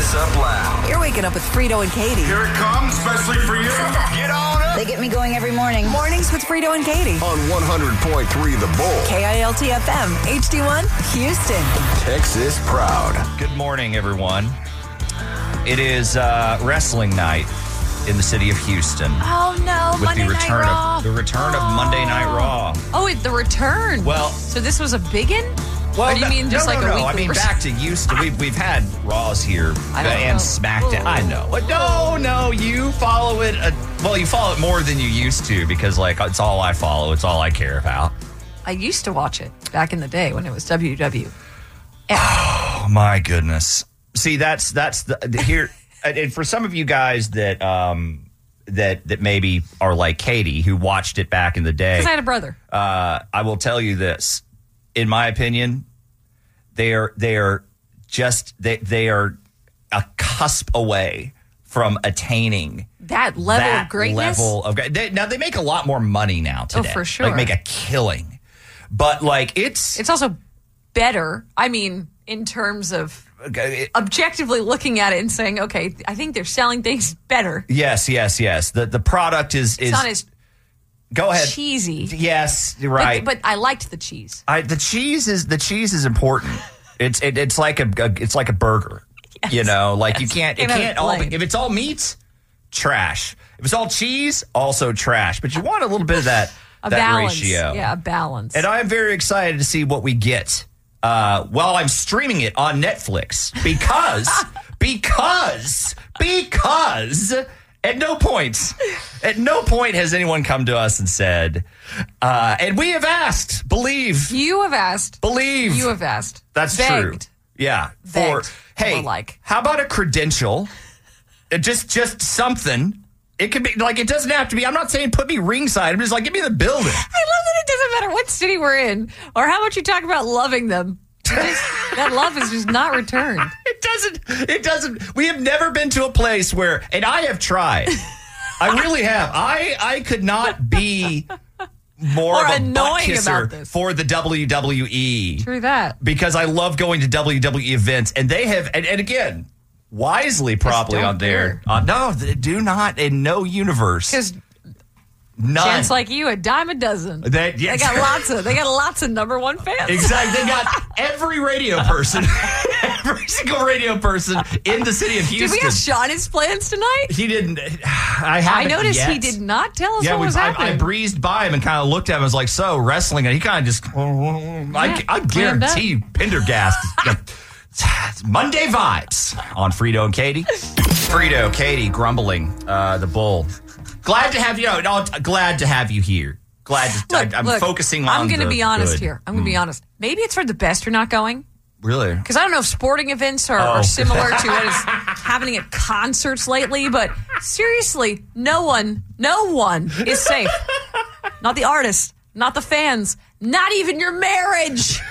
wakes up loud. You're waking up with Frito and Katie. Here it comes, especially for you. Get on up. They get me going every morning. Mornings with Frito and Katie. On 100.3 The Bull. KILT FM, HD1, Houston. Texas proud. Good morning, everyone. It is wrestling night in the city of Houston. Oh no, with Monday the return Night Raw. of the return of Monday Night Raw. Oh, the return. Well, so this was a biggin? Or do you mean just no, like no, a weekly? I mean back to Houston. We've had Raws here and SmackDown. I know. But no, you follow it. You follow it more than you used to because it's all I follow. It's all I care about. I used to watch it back in the day when it was WW. Oh my goodness. See, that's the here. And for some of you guys that that maybe are like Katie, who watched it back in the day, because I had a brother. I will tell you this. In my opinion, they are a cusp away from attaining that level of greatness. Now they make a lot more money now today. Oh, for sure. Make a killing, but it's also better. I mean, in terms of objectively looking at it and saying, okay, I think they're selling things better. Yes. The product is not as go ahead cheesy. Yes, you're right. But I liked the cheese. The cheese is important. It's like a burger. Yes. You know, yes. you can't if it's all meat, trash. If it's all cheese, also trash. But you want a little bit of that balance. Ratio. Yeah, a balance. And I'm very excited to see what we get while I'm streaming it on Netflix because at no point has anyone come to us and said, and we have asked, believe. You have asked. Believe. You have asked. That's begged. true. Yeah. Begged. How about a credential? Just something. It could be it doesn't have to be. I'm not saying put me ringside. I'm just give me the building. I love that it doesn't matter what city we're in or how much you talk about loving them. That love is just not returned. It doesn't. We have never been to a place where, and I have tried. I really have. I could not be more of a butt kisser for the WWE. True that. Because I love going to WWE events, and they have, and again, wisely probably on there. No, they do not in no universe. Because none. Chance like you, a dime a dozen. They got lots of number one fans. Exactly. They got every radio person, every single radio person in the city of Houston. Did we ask Sean his plans tonight? He didn't. I noticed yet. he did not tell us what was happening. I breezed by him and kind of looked at him and was like, so, wrestling. And he kind of just, I guarantee you, Pendergast. Monday vibes on Frito and Katie. Frito, Katie, grumbling, the bull. Glad to have you. Glad to have you here. I'm focusing on. I'm going to be honest good. here. I'm going to be honest. Maybe it's for the best you're not going. Really? Because I don't know if sporting events are similar to what is happening at concerts lately. But seriously, no one is safe. Not the artists, not the fans, not even your marriage.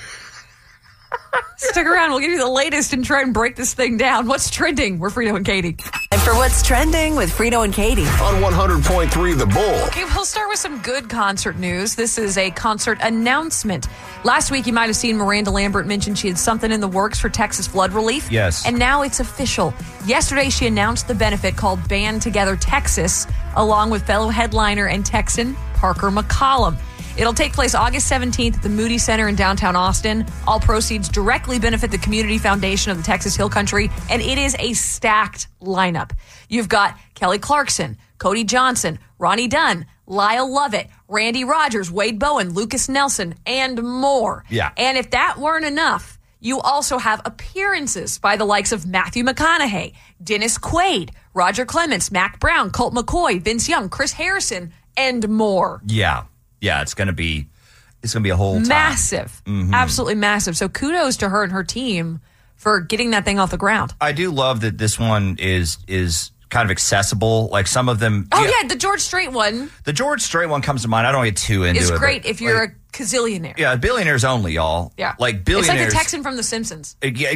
Stick around. We'll give you the latest and try and break this thing down. What's trending? We're Frito and Katie. And for what's trending with Frito and Katie. On 100.3 The Bull. Okay, we'll start with some good concert news. This is a concert announcement. Last week, you might have seen Miranda Lambert mention she had something in the works for Texas flood relief. Yes. And now it's official. Yesterday, she announced the benefit called Band Together Texas, along with fellow headliner and Texan Parker McCollum. It'll take place August 17th at the Moody Center in downtown Austin. All proceeds directly benefit the Community Foundation of the Texas Hill Country, and it is a stacked lineup. You've got Kelly Clarkson, Cody Johnson, Ronnie Dunn, Lyle Lovett, Randy Rogers, Wade Bowen, Lucas Nelson, and more. Yeah. And if that weren't enough, you also have appearances by the likes of Matthew McConaughey, Dennis Quaid, Roger Clements, Mac Brown, Colt McCoy, Vince Young, Chris Harrison, and more. Yeah, it's going to be a whole time. Massive. Mm-hmm. Absolutely massive. So kudos to her and her team for getting that thing off the ground. I do love that this one is kind of accessible. Like some of them. Oh, yeah, the George Strait one. The George Strait one comes to mind. I don't get too into it. It's great if you're a gazillionaire. Yeah, billionaires only, y'all. Yeah. Like billionaires. It's like the Texan from The Simpsons. Yeah.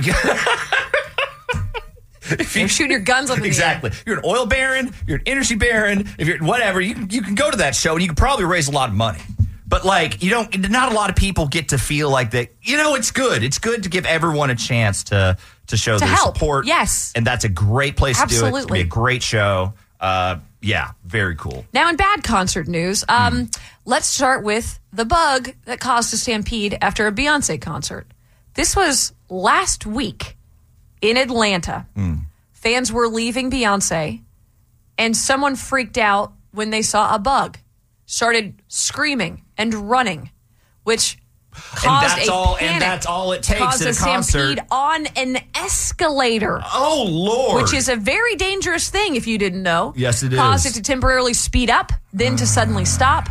You're shooting your guns up in exactly. the air. You're an oil baron. You're an energy baron. If you're whatever, you can go to that show and you can probably raise a lot of money. But not a lot of people get to feel like that. It's good. It's good to give everyone a chance to show their help. support. Yes. And that's a great place to do it. It's going to be a great show. Yeah, very cool. Now, in bad concert news, let's start with the bug that caused a stampede after a Beyonce concert. This was last week in Atlanta. Fans were leaving Beyonce, and someone freaked out when they saw a bug, started screaming and running, which caused and that's all it takes caused at a a stampede concert. on an escalator. Oh, Lord. Which is a very dangerous thing if you didn't know. Yes, it Caused is. it to temporarily speed up, then to suddenly stop.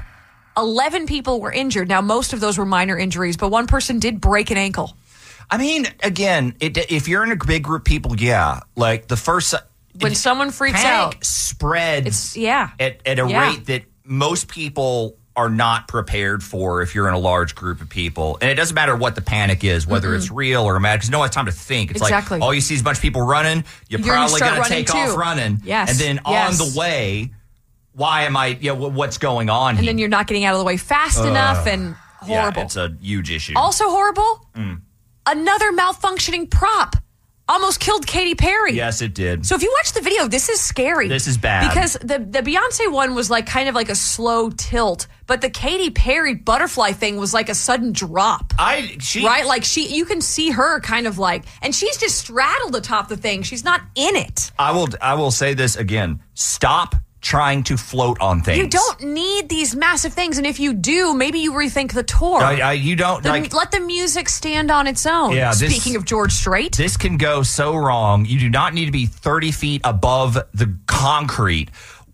11 people were injured. Now, most of those were minor injuries, but one person did break an ankle. I mean, again, if you're in a big group of people, like the first... When someone freaks panic out, spreads at a Yeah. rate that most people are not prepared for if you're in a large group of people. And it doesn't matter what the panic is, whether it's real or imagined, because no one has time to think. It's Exactly. like all you see is a bunch of people running. You're probably start going to running take off too. running. Yes. And then Yes. on the way, why am I, what's going on and here? then you're not getting out of the way fast enough, and horrible. Yeah, it's a huge issue. Also horrible, another malfunctioning prop almost killed Katy Perry. Yes, it did. So if you watch the video, this is scary. This is bad. Because the Beyonce one was kind of like a slow tilt, but the Katy Perry butterfly thing was like a sudden drop. Right? Like you can see her kind of and she's just straddled atop the thing. She's not in it. I will say this again. Stop trying to float on things. You don't need these massive things, and if you do, maybe you rethink the tour. You don't let the music stand on its own. Yeah, Speaking of George Strait, this can go so wrong. You do not need to be 30 feet above the concrete,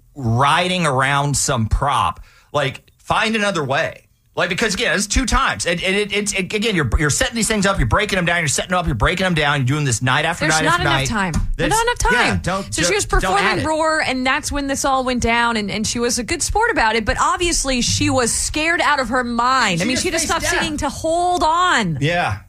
riding around some prop. Find another way. Because again, it's 2 times, and it's again you're setting these things up, you're breaking them down, you're setting them up, you're breaking them down, you're doing this night after night after night. There's not enough time. Yeah, so she was performing Roar, and that's when this all went down, and she was a good sport about it, but obviously she was scared out of her mind. She had to stop singing to hold on. Yeah.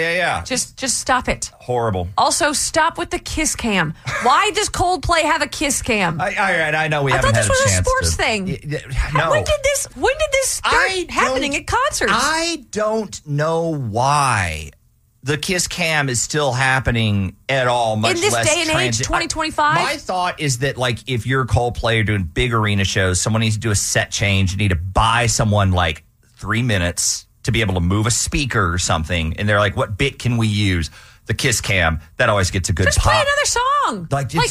Just stop it. Horrible. Also, stop with the kiss cam. Why does Coldplay have a kiss cam? I know we haven't had a chance. I thought this was a sports thing. No. When did this start happening at concerts? I don't know why the kiss cam is still happening at all, much in this less day and age, 2025. My thought is that if you're Coldplay, you're doing big arena shows, someone needs to do a set change. You need to buy someone 3 minutes to be able to move a speaker or something, and they're like, what bit can we use? The kiss cam. That always gets a good just pop. play another song.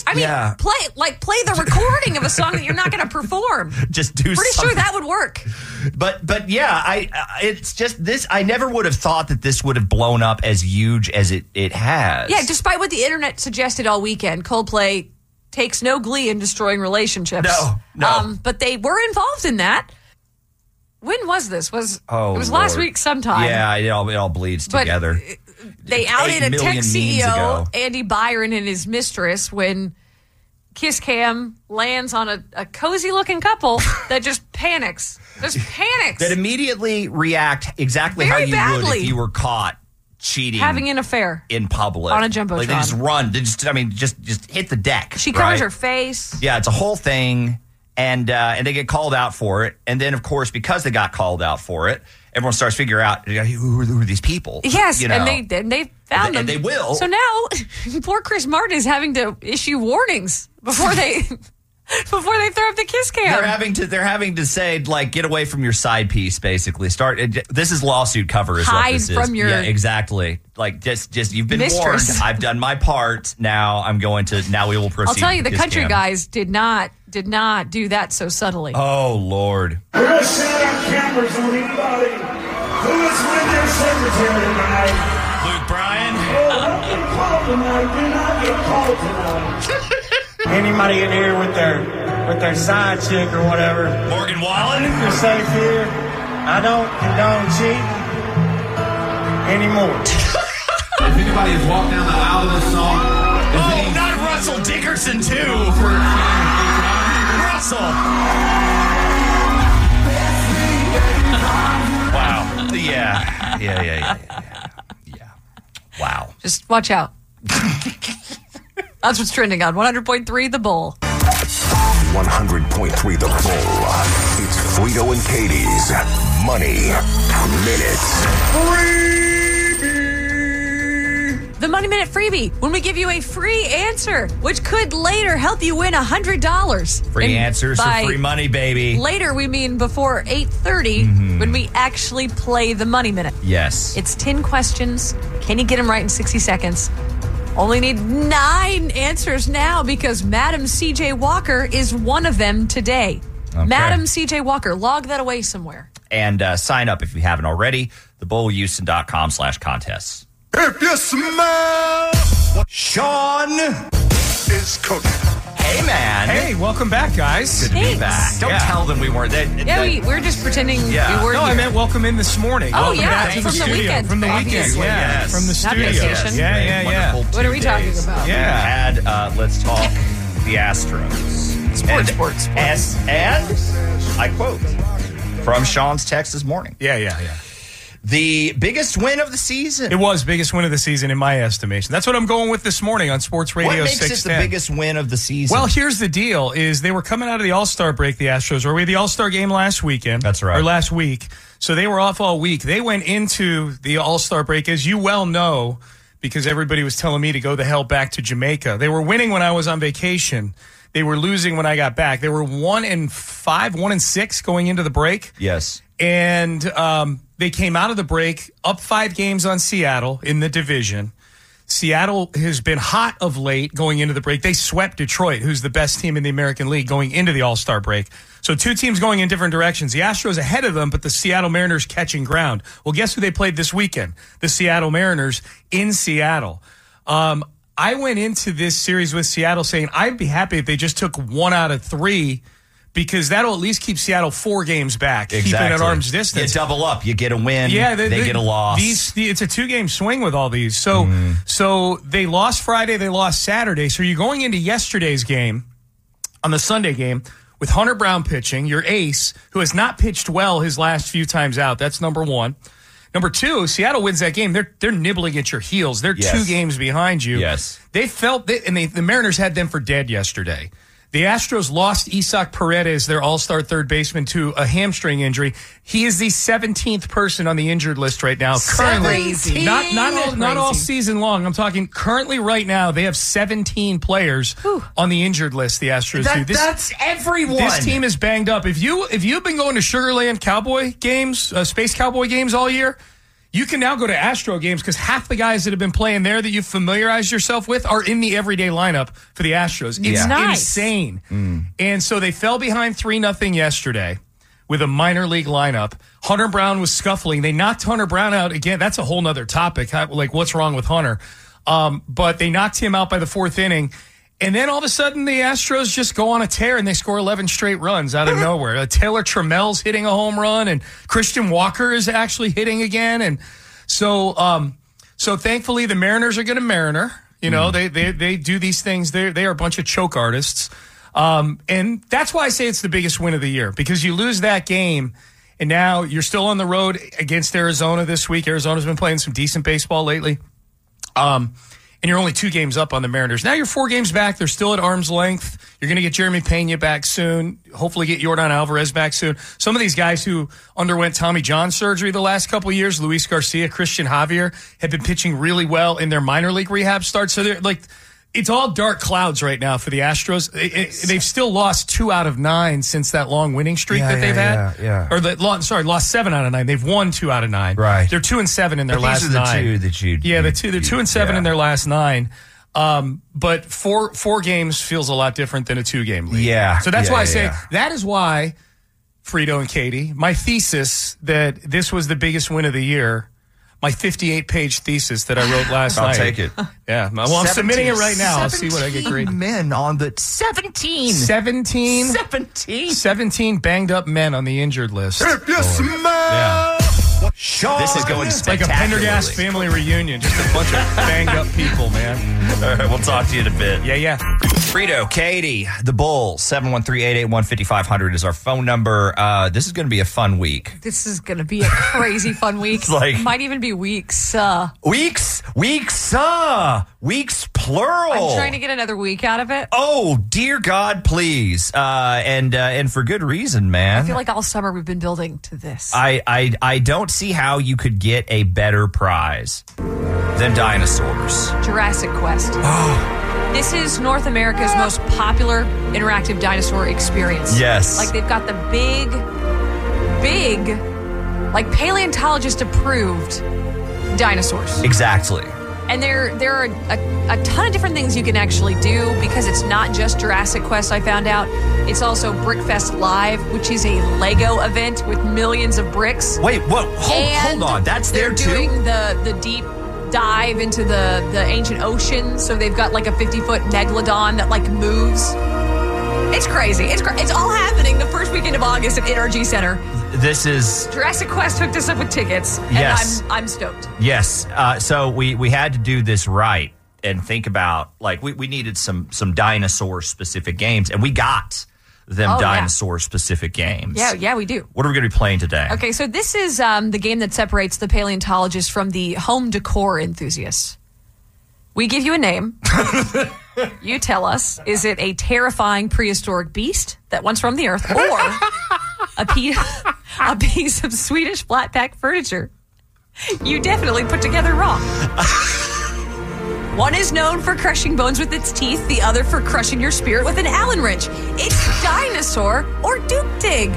Play the recording of a song that you're not going to perform. Just do Pretty something. sure that would work. But yeah, it's just this. I never would have thought that this would have blown up as huge as it has. Yeah, despite what the internet suggested all weekend, Coldplay takes no glee in destroying relationships. No. But they were involved in that. When was this? It was last week sometime. Yeah, it all bleeds together. They outed a tech memes CEO, ago. Andy Byron, and his mistress when kiss cam lands on a cozy-looking couple that just panics. That immediately react exactly Very how you badly. would if you were caught cheating. Having an affair. In public. On a Jumbotron. They just run. They just hit the deck. She covers her face. Yeah, it's a whole thing. And they get called out for it. And then, of course, because they got called out for it, everyone starts figuring out who are these people. Yes, and they found them. And they will. So now, poor Chris Martin is having to issue warnings before they throw up the kiss cam. They're having to say, get away from your side piece, basically. This is lawsuit cover is Hide what this is. from your exactly. Just you've been mistress. warned. I've done my part. Now we will proceed. I'll tell you, the with kiss country cam. guys did not do that so subtly. Oh, Lord. We're going to set up cameras on anybody who is with their secretary tonight. Luke Bryan. Don't get called tonight. Do not get called tonight. Anybody in here with their side chick or whatever, Morgan Wallen. you're safe here. I don't condone cheating anymore. If anybody has walked down the aisle of this song, Oh, not Russell Dickerson, too. Russell. Wow. Yeah. Wow. Just watch out. That's what's trending on 100.3 The Bull. 100.3 The Bull. It's Frito and Katie's Money Minute. The Money Minute freebie, when we give you a free answer, which could later help you win $100. Free answers for free money, baby. Later, we mean before 8:30 when we actually play the Money Minute. Yes. It's 10 questions. Can you get them right in 60 seconds? Only need 9 answers now because Madam C.J. Walker is one of them today. Okay. Madam C.J. Walker, log that away somewhere. And sign up if you haven't already. TheBullHouston.com/contests. If you smell Sean is cooking. Hey, man. Hey, welcome back, guys. Good to be Thanks. back. Don't tell them we weren't there. We're just pretending Yeah. we were No, here. I meant welcome in this morning. Oh, Welcome yeah, back to from the studio. weekend. From the weekend, Obviously. yeah. Yes. From the Not studio. vacation. Yeah. What are we talking about? Yeah. And let's talk the Astros. Sports. And I quote from Sean's text this morning. Yeah. The biggest win of the season. It was biggest win of the season in my estimation. That's what I'm going with this morning on Sports Radio What makes 610. it the biggest win of the season? Well, here's the deal: is they were coming out of the All-Star break. The Astros were. We had the All-Star game last weekend. That's right. Or last week. So they were off all week. They went into the All-Star break, as you well know, because everybody was telling me to go the hell back to Jamaica. They were winning when I was on vacation. They were losing when I got back. They were 1-5, 1-6 going into the break. yes. And they came out of the break up 5 games on Seattle in the division. Seattle has been hot of late going into the break. They swept Detroit, who's the best team in the American League, going into the All-Star break. So 2 teams going in different directions. The Astros ahead of them, but the Seattle Mariners catching ground. Well, guess who they played this weekend? The Seattle Mariners in Seattle. I went into this series with Seattle saying I'd be happy if they just took 1 out of 3 because that'll at least keep Seattle 4 games back, keeping at arm's distance. You double up. You get a win. Yeah, they get a loss. It's a 2-game swing with all these. So they lost Friday, they lost Saturday. So you're going into yesterday's game, on the Sunday game, with Hunter Brown pitching, your ace, who has not pitched well his last few times out. That's number 1. Number 2, Seattle wins that game. They're nibbling at your heels. They're 2 games behind you. Yes. They felt that, and the Mariners had them for dead yesterday. The Astros lost Isaac Paredes, their all-star third baseman, to a hamstring injury. He is the 17th person on the injured list right now. Currently, not all season long. I'm talking currently right now. They have 17 players on the injured list. The Astros do. That's everyone. This team is banged up. If you've been going to Sugarland Cowboy games, Space Cowboy games all year, you can now go to Astro games because half the guys that have been playing there that you've familiarized yourself with are in the everyday lineup for the Astros. It's insane. And so they fell behind 3-0 yesterday with a minor league lineup. Hunter Brown was scuffling. They knocked Hunter Brown out again. That's a whole nother topic. Like, what's wrong with Hunter? But they knocked him out by the 4th inning. And then all of a sudden, the Astros just go on a tear and they score 11 straight runs out of nowhere. Taylor Trammell's hitting a home run, and Christian Walker is actually hitting again. And so thankfully, the Mariners are going to Mariner. You know, they do these things. They are a bunch of choke artists. And that's why I say it's the biggest win of the year, because you lose that game, and now you're still on the road against Arizona this week. Arizona's been playing some decent baseball lately. And you're only 2 games up on the Mariners. Now you're 4 games back. They're still at arm's length. You're going to get Jeremy Pena back soon. Hopefully get Yordan Alvarez back soon. Some of these guys who underwent Tommy John surgery the last couple of years, Luis Garcia, Christian Javier, have been pitching really well in their minor league rehab starts. So they're like, it's all dark clouds right now for the Astros. They've still lost 2 out of 9 since that long winning streak that they've had. Yeah. Or lost 7 out of 9. They've won 2 out of 9. Right. They're 2-7 in their last 9. These are the 2 that you. Yeah, they're 2-7 in their last 9. But four games feels a lot different than a 2-game lead. Yeah. So that's why I say yeah. that is why, Frito and Katie, my thesis that this was the biggest win of the year, my 58-page thesis that I wrote last night. I'll take it. Yeah. Well, I'm submitting it right now. I'll see what I get graded. Men on the 17. 17 banged up men on the injured list. If you smell Yeah. Sean This is going It's like a spectacularly. Pendergast family reunion. Just a bunch of banged up people, man. All right, we'll talk to you in a bit. Yeah. Frito, Katie, the Bull, 713-881-5500 is our phone number. This is going to be a fun week. This is going to be a crazy fun week. Might even be weeks. Weeks, plural. I'm trying to get another week out of it. Oh, dear God, please. And for good reason, man. I feel like all summer we've been building to this. I don't see how you could get a better prize than dinosaurs. Jurassic Quest. This is North America's most popular interactive dinosaur experience. Yes. Like they've got the big, like paleontologist approved dinosaurs. Exactly. And there are a ton of different things you can actually do because it's not just Jurassic Quest, I found out. It's also Brickfest Live, which is a Lego event with millions of bricks. Wait, what? Hold on. That's there too? They're doing the deep dive into the ancient ocean. So they've got like a 50-foot megalodon that like moves. It's crazy. It's all happening the first weekend of August at NRG Center. This is... Jurassic Quest hooked us up with tickets, and yes. I'm stoked. Yes. So we had to do this right and think about, like, we needed some dinosaur-specific games, and we got them dinosaur-specific games. Yeah, we do. What are we going to be playing today? Okay, so this is the game that separates the paleontologist from the home decor enthusiast. We give you a name. You tell us, is it a terrifying prehistoric beast that once roamed the earth, or a piece of Swedish flat-pack furniture you definitely put together wrong? One is known for crushing bones with its teeth, the other for crushing your spirit with an Allen wrench. It's dinosaur or Duke-Dig.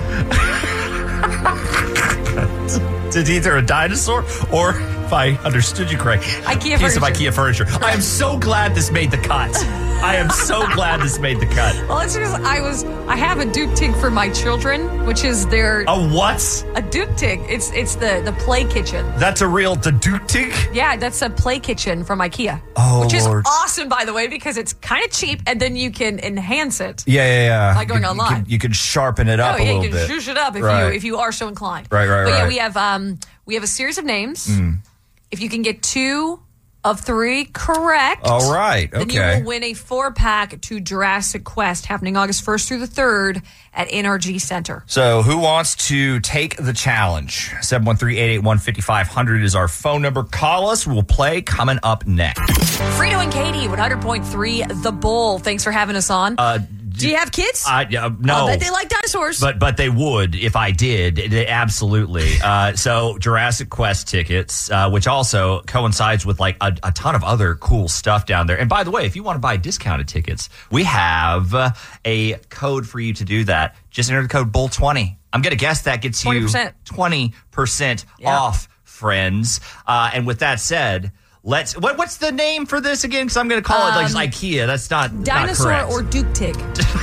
It's either a dinosaur or, if I understood you correctly, a piece of IKEA furniture. I am so glad this made the cut. I am so glad this made the cut. Well, it's just I have a Duke-Tig for my children, which is their... A what? A Duke-Tig. It's the play kitchen. That's the Duke-Tig? Yeah, that's a play kitchen from IKEA. Oh, which is Lord. awesome, by the way, because it's kind of cheap, and then you can enhance it. Yeah. By going online. You can sharpen it up a little bit. You can zhuzh it up if you are so inclined. Right. But yeah, we have a series of names. If you can get 2 of 3 correct. All right. Okay. Then you will win a 4-pack to Jurassic Quest happening August 1st through the 3rd at NRG Center. So who wants to take the challenge? 713-881-5500 is our phone number. Call us. We'll play coming up next. Frito and Katie, 100.3 The Bull. Thanks for having us on. Do you have kids? No. I bet they like dinosaurs. But they would if I did. Absolutely. So Jurassic Quest tickets, which also coincides with like a ton of other cool stuff down there. And by the way, if you want to buy discounted tickets, we have a code for you to do that. Just enter the code BULL20. I'm going to guess that gets you 20% off, friends. And with that said... What's the name for this again? Because I'm going to call it like IKEA. That's not dinosaur not correct. Or Duke-Tig.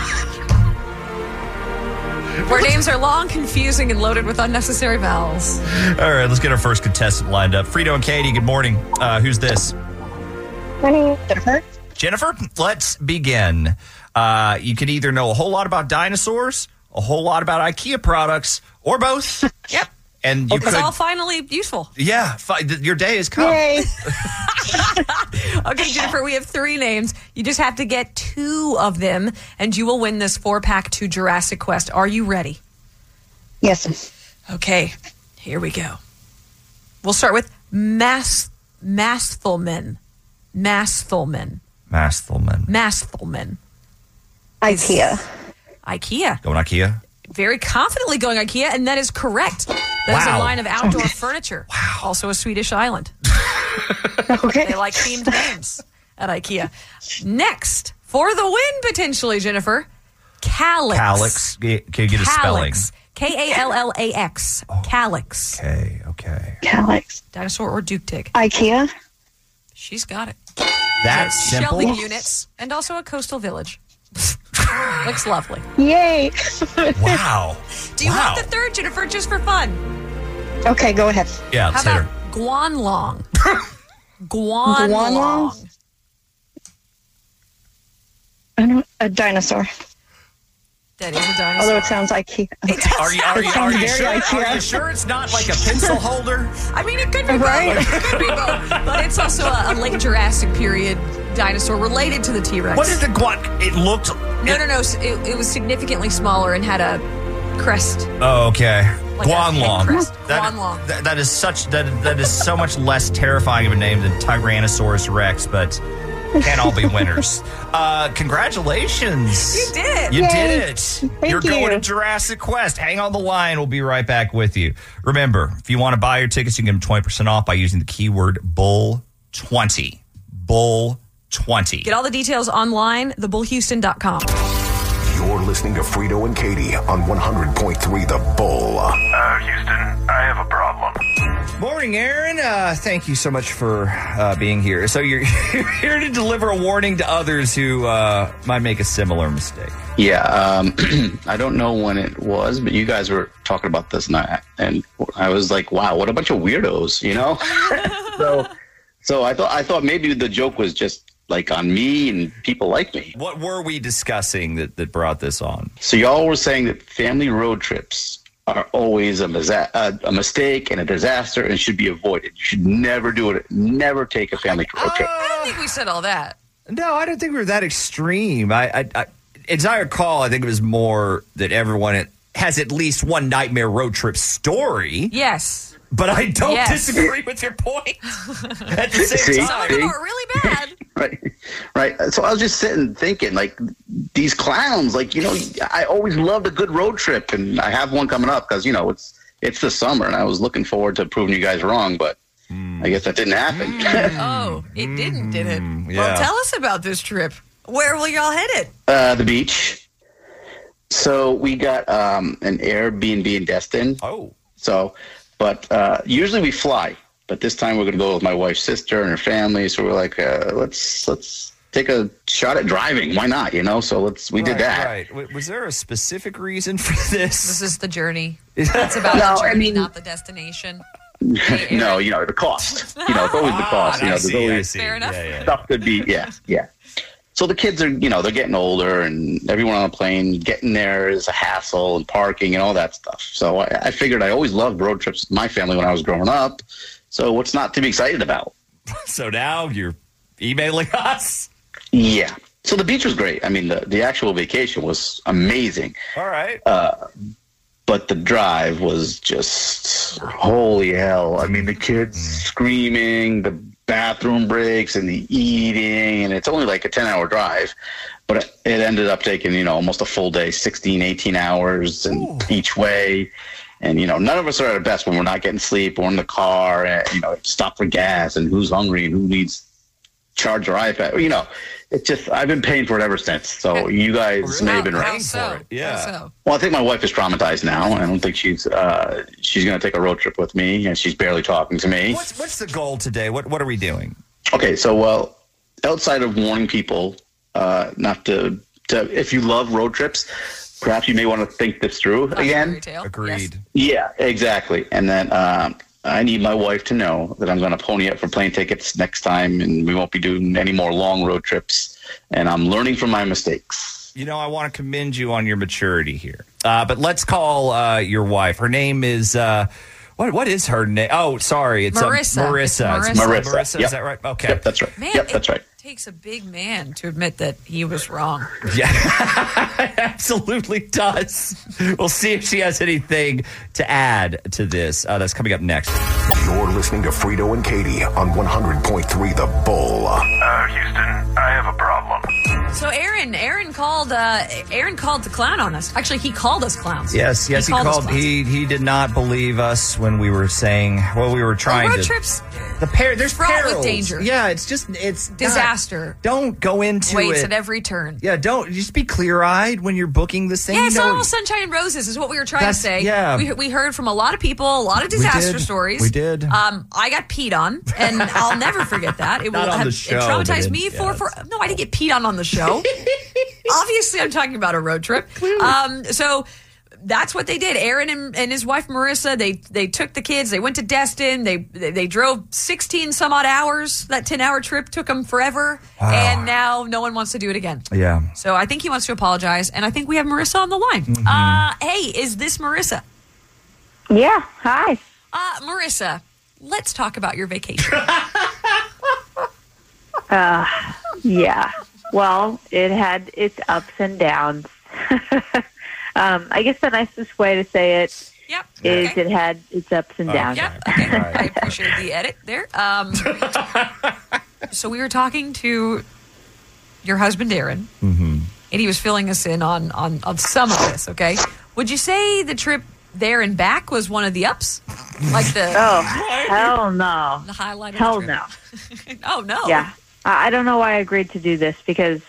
Where names are long, confusing, and loaded with unnecessary vowels. All right, let's get our first contestant lined up. Frito and Katie, good morning. Who's this? My name is Jennifer. Jennifer, let's begin. You can either know a whole lot about dinosaurs, a whole lot about IKEA products, or both. Yep. And it's all finally useful. Yeah, your day has come. Yay. Okay, Jennifer, we have 3 names. You just have to get 2 of them, and you will win this 4-pack to Jurassic Quest. Are you ready? Yes. Okay, here we go. We'll start with Masthelman. IKEA. Going IKEA? Very confidently going IKEA, and that is correct. That is a line of outdoor furniture. Wow. Also a Swedish island. Okay. They like themed names at IKEA. Next, for the win, potentially, Jennifer, Kallax. Kallax. Can you get a spelling? Kallax. Kallax. Okay. Kallax. Dinosaur or Duke-Tig? IKEA. She's got it. That's simple. Shelving units, and also a coastal village. Looks lovely. Yay. Wow. Do you want the 3rd, Jennifer, just for fun? Okay, go ahead. Yeah, how about Guanlong? Guanlong. A dinosaur. That is a dinosaur. Although it sounds IKEA. Are you sure it's not like a pencil holder? I mean, it could be Right. both. It could be both. But it's also a late Jurassic period dinosaur related to the T-Rex. What is the it looked... No. It was significantly smaller and had a crest. Oh, okay. Like a head Guanlong. crest. That is so much less terrifying of a name than Tyrannosaurus Rex, but can't all be winners. Congratulations. You did it. You Yay. did it. Thank You're going you. to Jurassic Quest. Hang on the line. We'll be right back with you. Remember, if you want to buy your tickets, you can get them 20% off by using the keyword BULL20. BULL20. Get all the details online, thebullhouston.com. You're listening to Frito and Katie on 100.3 The Bull. Houston, I have a problem. Morning, Aaron. Thank you so much for being here. So you're here to deliver a warning to others who might make a similar mistake. Yeah, I don't know when it was, but you guys were talking about this, and I was like, "Wow, what a bunch of weirdos!" You know. so I thought maybe the joke was just like on me and people like me. What were we discussing that brought this on? So y'all were saying that family road trips are always a mistake and a disaster and should be avoided. You should never do it. Never take a family road trip. I don't think we said all that. No, I don't think we were that extreme. I as I recall, I think it was more that everyone has at least one nightmare road trip story. Yes. But I don't disagree with your point at the same time. Some of them are really bad. Right. So I was just sitting thinking, like, these clowns, like, you know, I always loved a good road trip, and I have one coming up because, you know, it's the summer, and I was looking forward to proving you guys wrong, but I guess that didn't happen. Oh, it didn't, did it? Yeah. Well, tell us about this trip. Where will y'all headed? The beach. So we got an Airbnb in Destin. Oh. So, but usually we fly. But this time we're going to go with my wife's sister and her family. So we're like, let's take a shot at driving. Why not? You know. So we did that. Right. Was there a specific reason for this? This is the journey. It's about the journey, not the destination. No, you know, the cost. You know, it's always the cost. You know, there's always Fair enough. stuff could be. Yeah. So the kids are, you know, they're getting older, and everyone on a plane getting there is a hassle, and parking and all that stuff. So I figured I always loved road trips with my family when I was growing up. So what's not to be excited about? So now you're emailing us? Yeah. So the beach was great. I mean, the actual vacation was amazing. All right. But the drive was just holy hell. I mean, the kids screaming, the bathroom breaks and the eating, and it's only like a 10-hour drive. But it ended up taking, you know, almost a full day, 16, 18 hours and each way. And, you know, none of us are at our best when we're not getting sleep. We're in the car, and, you know, stop for gas, and who's hungry and who needs charge their iPad. You know, it's just, I've been paying for it ever since. So you guys may have been right. So? Yeah. How so? Well, I think my wife is traumatized now. I don't think she's going to take a road trip with me, and she's barely talking to me. What's the goal today? What are we doing? Okay, so, well, outside of warning people not to if you love road trips, perhaps you may want to think this through again. Agreed. Yes. Yeah, exactly. And then I need my wife to know that I'm going to pony up for plane tickets next time, and we won't be doing any more long road trips. And I'm learning from my mistakes. You know, I want to commend you on your maturity here. But let's call your wife. Her name is what is her name? Oh, sorry, it's Marissa. Marissa. It's Marissa. Yep. Is that right? Okay. Yep, that's right. Man, yep, that's right. It takes a big man to admit that he was wrong. Yeah, it absolutely does. We'll see if she has anything to add to this. That's coming up next. You're listening to Frito and Katie on 100.3 The Bull. Houston, I have a problem. So Aaron called the clown on us. Actually, he called us clowns. Yes, he us called. clowns. He did not believe us when we were saying we were trying road to. trips. There's fraught with perils. danger. Yeah, it's Disaster. Don't go into Waits it at every turn. Yeah, don't just be clear-eyed when you're booking this thing. Yeah, it's not all sunshine and roses is what we were trying to say. Yeah. We heard from a lot of people, a lot of disaster stories. We did. I got peed on, and I'll never forget that. It Not will on have the show, it traumatized but me it- for yes. no, I didn't get peed on the show. Obviously, I'm talking about a road trip. So that's what they did. Aaron and his wife Marissa, they took the kids. They went to Destin. They drove 16 some odd hours. That 10-hour trip took them forever, and now no one wants to do it again. Yeah. So I think he wants to apologize, and I think we have Marissa on the line. Hey, is this Marissa? Yeah. Hi. Marissa, let's talk about your vacation. Yeah. Well, it had its ups and downs. I guess the nicest way to say it is it had its ups and downs. Yep. Okay. I appreciate the edit there. So we were talking to your husband, Aaron, and he was filling us in on some of this, okay? Would you say the trip there and back was one of the ups? Like the... Oh, hell no. The highlight of hell the trip? no. Oh, no. Yeah. I don't know why I agreed to do this because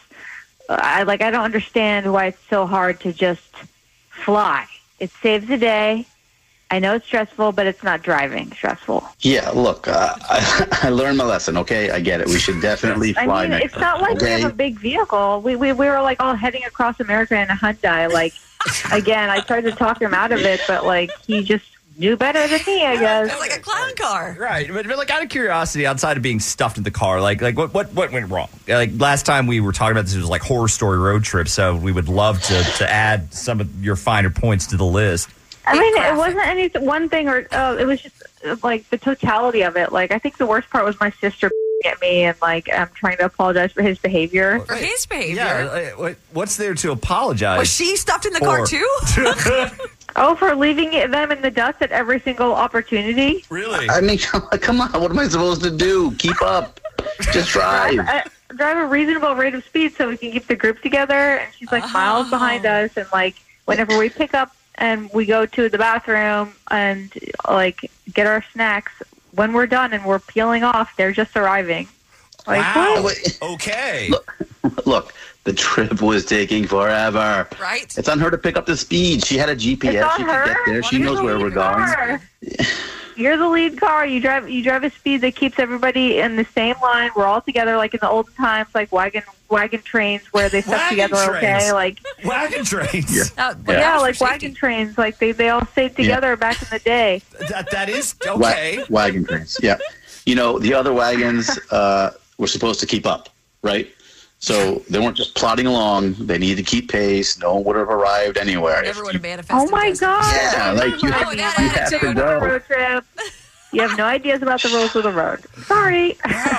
I don't understand why it's so hard to just fly. It saves a day. I know it's stressful, but it's not driving stressful. Yeah, look, I learned my lesson, okay? I get it. We should definitely fly next it's not like we have a big vehicle. We were like all heading across America in a Hyundai. Like, again, I tried to talk him out of it, but like he just knew better than me, I guess. It's like a clown car. Right. But like out of curiosity, outside of being stuffed in the car, like what went wrong? Like last time we were talking about this, it was like horror story road trip, so we would love to add some of your finer points to the list. I mean, it wasn't any one thing, or it was just like the totality of it. Like, I think the worst part was my sister at me, and like I'm trying to apologize for his behavior. For his behavior? Yeah. What's there to apologize? Was she stuffed in the car too? Oh, for leaving them in the dust at every single opportunity? Really? I mean, come on. What am I supposed to do? Keep up. Just drive. Drive a reasonable rate of speed so we can keep the group together. And she's like miles behind us. And like whenever we pick up and we go to the bathroom and like get our snacks, when we're done and we're peeling off, they're just arriving. Like, wow. what? Okay. Look, the trip was taking forever. Right. It's on her to pick up the speed. She had a GPS. She could get there. She knows where we're going. You're the lead car. You drive a speed that keeps everybody in the same line. We're all together, like in the olden times, like wagon trains where they stuck together. Okay, like wagon trains. Yeah, like wagon trains. Like they all stayed together back in the day. That is okay. Wagon trains. Yeah. You know, the other wagons were supposed to keep up, right? So they weren't just plodding along. They needed to keep pace. No one would have arrived anywhere. Never would have manifested. Oh my God! Yeah, like you have to go. Road trip. You have no ideas about the rules of the road. Sorry.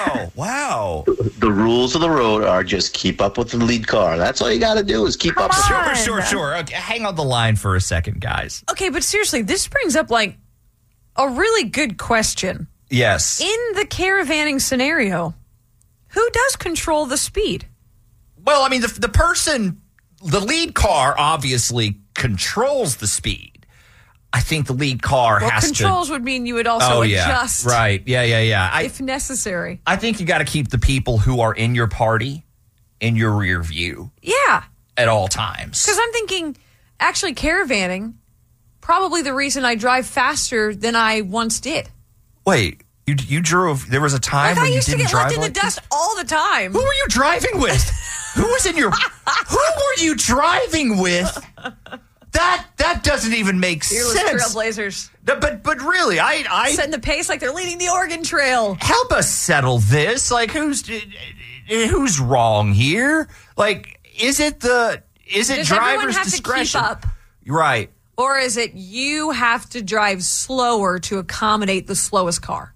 Wow. The rules of the road are just keep up with the lead car. That's all you got to do is keep up. Sure. Okay, hang on the line for a second, guys. Okay, but seriously, this brings up like a really good question. Yes. In the caravanning scenario, who does control the speed? Well, I mean, the person, the lead car obviously controls the speed. I think the lead car has controls would mean you would also adjust. Right. Yeah. If necessary. I think you got to keep the people who are in your party in your rear view. Yeah. At all times. Because I'm thinking, actually, caravanning, probably the reason I drive faster than I once did. Wait, you drove, there was a time when you didn't drive I used to get left in the dust all the time. Who were you driving with? Who was in your, who were you driving with? That doesn't even make Fearless sense. Trailblazers. But really, I setting the pace like they're leading the Oregon Trail. Help us settle this. Like, who's wrong here? Like, is it driver's discretion? To keep up? Right. Or is it you have to drive slower to accommodate the slowest car?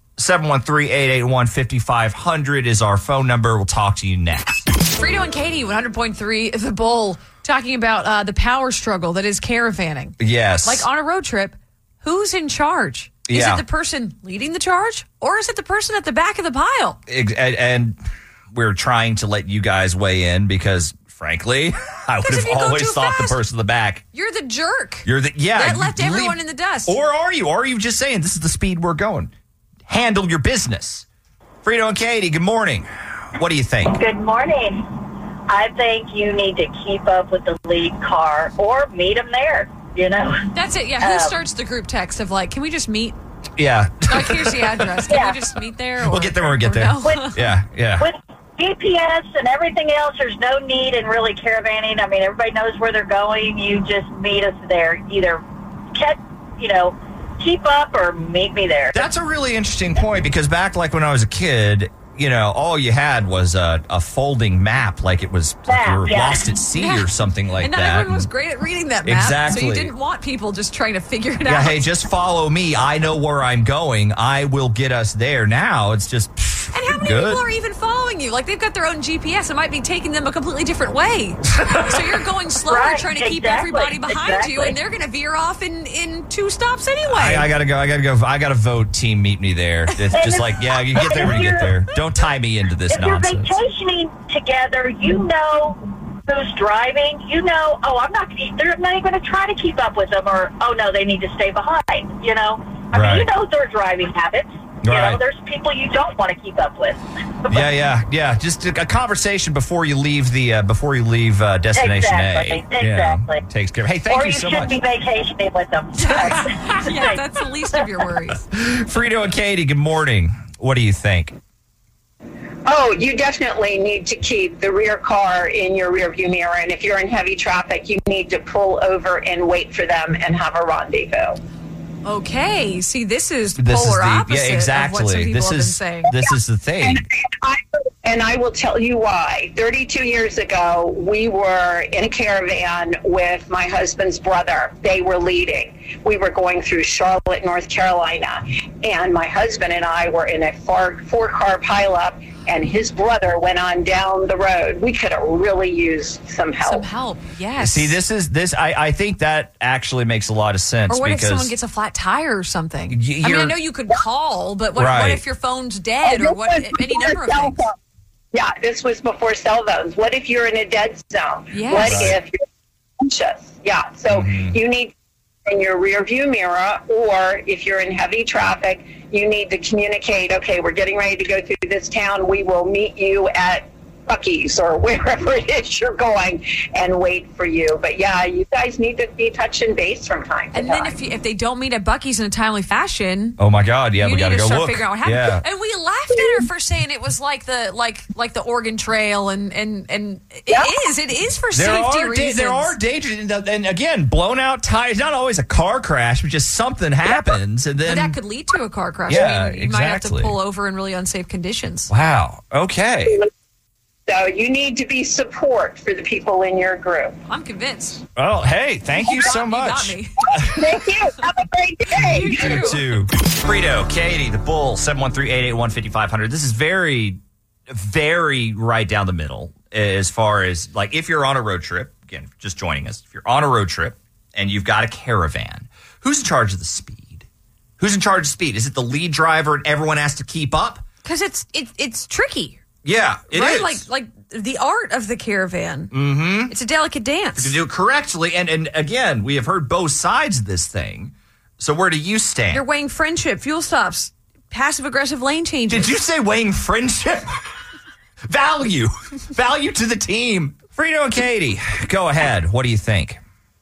713-881-5500 is our phone number. We'll talk to you next. Frito and Katie, 100.3 The Bull, talking about the power struggle that is caravanning. Yes. Like on a road trip, who's in charge? Is it the person leading the charge, or is it the person at the back of the pile? And we're trying to let you guys weigh in because, frankly, I would have always thought the person in the back. You're the jerk. That left everyone in the dust. Or are you? Or are you just saying this is the speed we're going? Handle your business. Frito and Katie, good morning. What do you think? Good morning. I think you need to keep up with the lead car or meet them there, you know. That's it, yeah. Who starts the group text of like, can we just meet? Yeah. Like, here's the address. Can we just meet there? We'll get there when we get there. No? Yeah. GPS and everything else, there's no need in really caravanning. I mean, everybody knows where they're going. You just meet us there. Either keep up or meet me there. That's a really interesting point because back like when I was a kid, all you had was a folding map, like it was you were lost at sea or something like and not that. everyone was great at reading that map. Exactly. So you didn't want people just trying to figure it out. Yeah, hey, just follow me. I know where I'm going. I will get us there. Now it's just and how many people are even following you? Like, they've got their own GPS. It might be taking them a completely different way. So you're going slower, trying to keep everybody behind you, and they're going to veer off in 2 stops anyway. I gotta go. I gotta vote. Team, meet me there. It's just like, yeah, you get there when you get there. Don't tie me into this nonsense. If you're vacationing together, you know who's driving. You know, they're not even going to try to keep up with them, or no, they need to stay behind. I mean, you know their driving habits. You know, there's people you don't want to keep up with. Yeah. Just a conversation before you leave destination A. Exactly. Takes care. Hey, thank you so much. Or you should be vacationing with them. Yeah, that's the least of your worries. Frito and Katie, good morning. What do you think? Oh, you definitely need to keep the rear car in your rearview mirror, and if you're in heavy traffic, you need to pull over and wait for them and have a rendezvous. Okay, see, this is polar opposite. Yeah, exactly. Of what some people have been saying. This is the thing. And I will tell you why. 32 years ago, we were in a caravan with my husband's brother. They were leading. We were going through Charlotte, North Carolina, and my husband and I were in a four-car pileup, and his brother went on down the road. We could have really used some help. Yes. See, I think that actually makes a lot of sense. Or what if because someone gets a flat tire or something? I mean, I know you could call, but what if your phone's dead or any number of things? Yeah, this was before cell phones. What if you're in a dead zone? Yes. What if you're anxious? Yeah, so you need in your rear view mirror, or if you're in heavy traffic, you need to communicate, okay, we're getting ready to go through this town. We will meet you at Buc-ee's or wherever it is you're going and wait for you. But yeah, you guys need to be touching base from time to time. And then if they don't meet at Buc-ee's in a timely fashion, oh my God, yeah, we got to go start look. Figuring out what happened. Yeah. And we laughed at her for saying it was like the Oregon Trail, and it is for safety reasons. There are dangers, and again, blown out tires. Not always a car crash, but just something happens, and then that could lead to a car crash. Yeah, I mean, you might have to pull over in really unsafe conditions. Wow. Okay. So you need to be support for the people in your group. I'm convinced. Well, hey, thank you so much. You got me. Thank you. Have a great day. You too. Frito, Katie, the Bull, 713-881-5500. This is very, very right down the middle as far as, like, if you're on a road trip, again, just joining us, if you're on a road trip and you've got a caravan, who's in charge of the speed? Who's in charge of speed? Is it the lead driver and everyone has to keep up? Because it's tricky. Yeah, it is. Like the art of the caravan. Mm-hmm. It's a delicate dance. To do it correctly. And again, we have heard both sides of this thing. So where do you stand? You're weighing friendship, fuel stops, passive-aggressive lane changes. Did you say weighing friendship? Value to the team. Frito and Katie, go ahead. What do you think?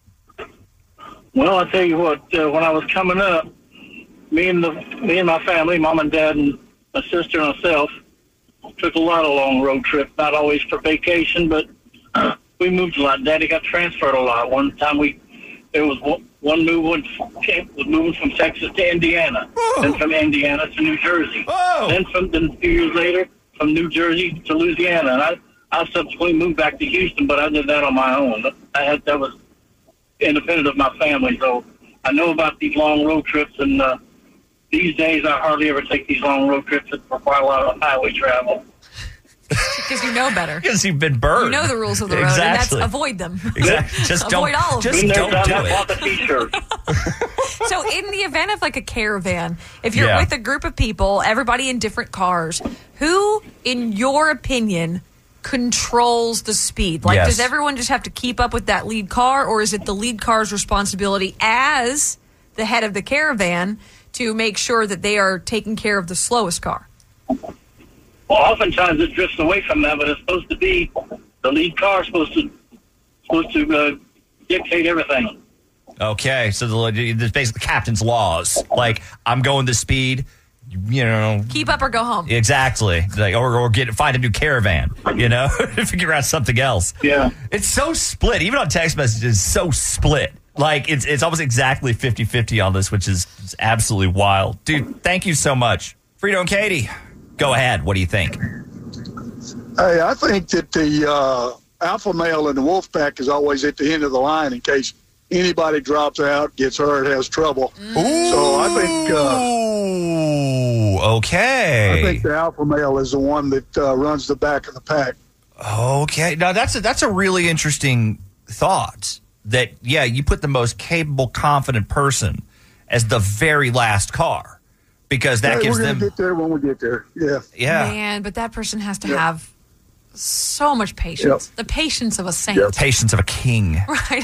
Well, I'll tell you what. When I was coming up, me and my family, mom and dad, and my sister and myself, took a lot of long road trips. Not always for vacation, but we moved a lot. Daddy got transferred a lot. One time there was one move was moving from Texas to Indiana, then from Indiana to New Jersey, then a few years later from New Jersey to Louisiana, and I subsequently moved back to Houston, but I did that on my own. That was independent of my family, so I know about these long road trips, and these days I hardly ever take these long road trips that require a lot of highway travel. Because you know better. Because you've been burned. You know the rules of the road, exactly. and that's avoid them. Exactly. Just avoid all of them. Just don't do it. The t-shirt. So in the event of like a caravan, if you're with a group of people, everybody in different cars, who, in your opinion, controls the speed? Like, does everyone just have to keep up with that lead car, or is it the lead car's responsibility as the head of the caravan to make sure that they are taking care of the slowest car? Well, oftentimes it drifts away from that, but it's supposed to be the lead car supposed to dictate everything. Okay, so there's basically captain's laws. Like, I'm going this speed. keep up or go home. Exactly. Like, or find a new caravan, figure out something else. Yeah. It's so split. Even on text messages, so split. Like, it's almost exactly 50-50 on this, which is absolutely wild. Dude, thank you so much. Frito and Katie, go ahead. What do you think? Hey, I think that the alpha male in the wolf pack is always at the end of the line in case anybody drops out, gets hurt, has trouble. Ooh. So I think... okay. I think the alpha male is the one that runs the back of the pack. Okay. Now, that's a really interesting thought. That, you put the most capable, confident person as the very last car. Because that gives them... We're going to get there when we get there. Yeah. Yeah. Man, but that person has to have so much patience. Yep. The patience of a saint. Yep. Patience of a king. Right.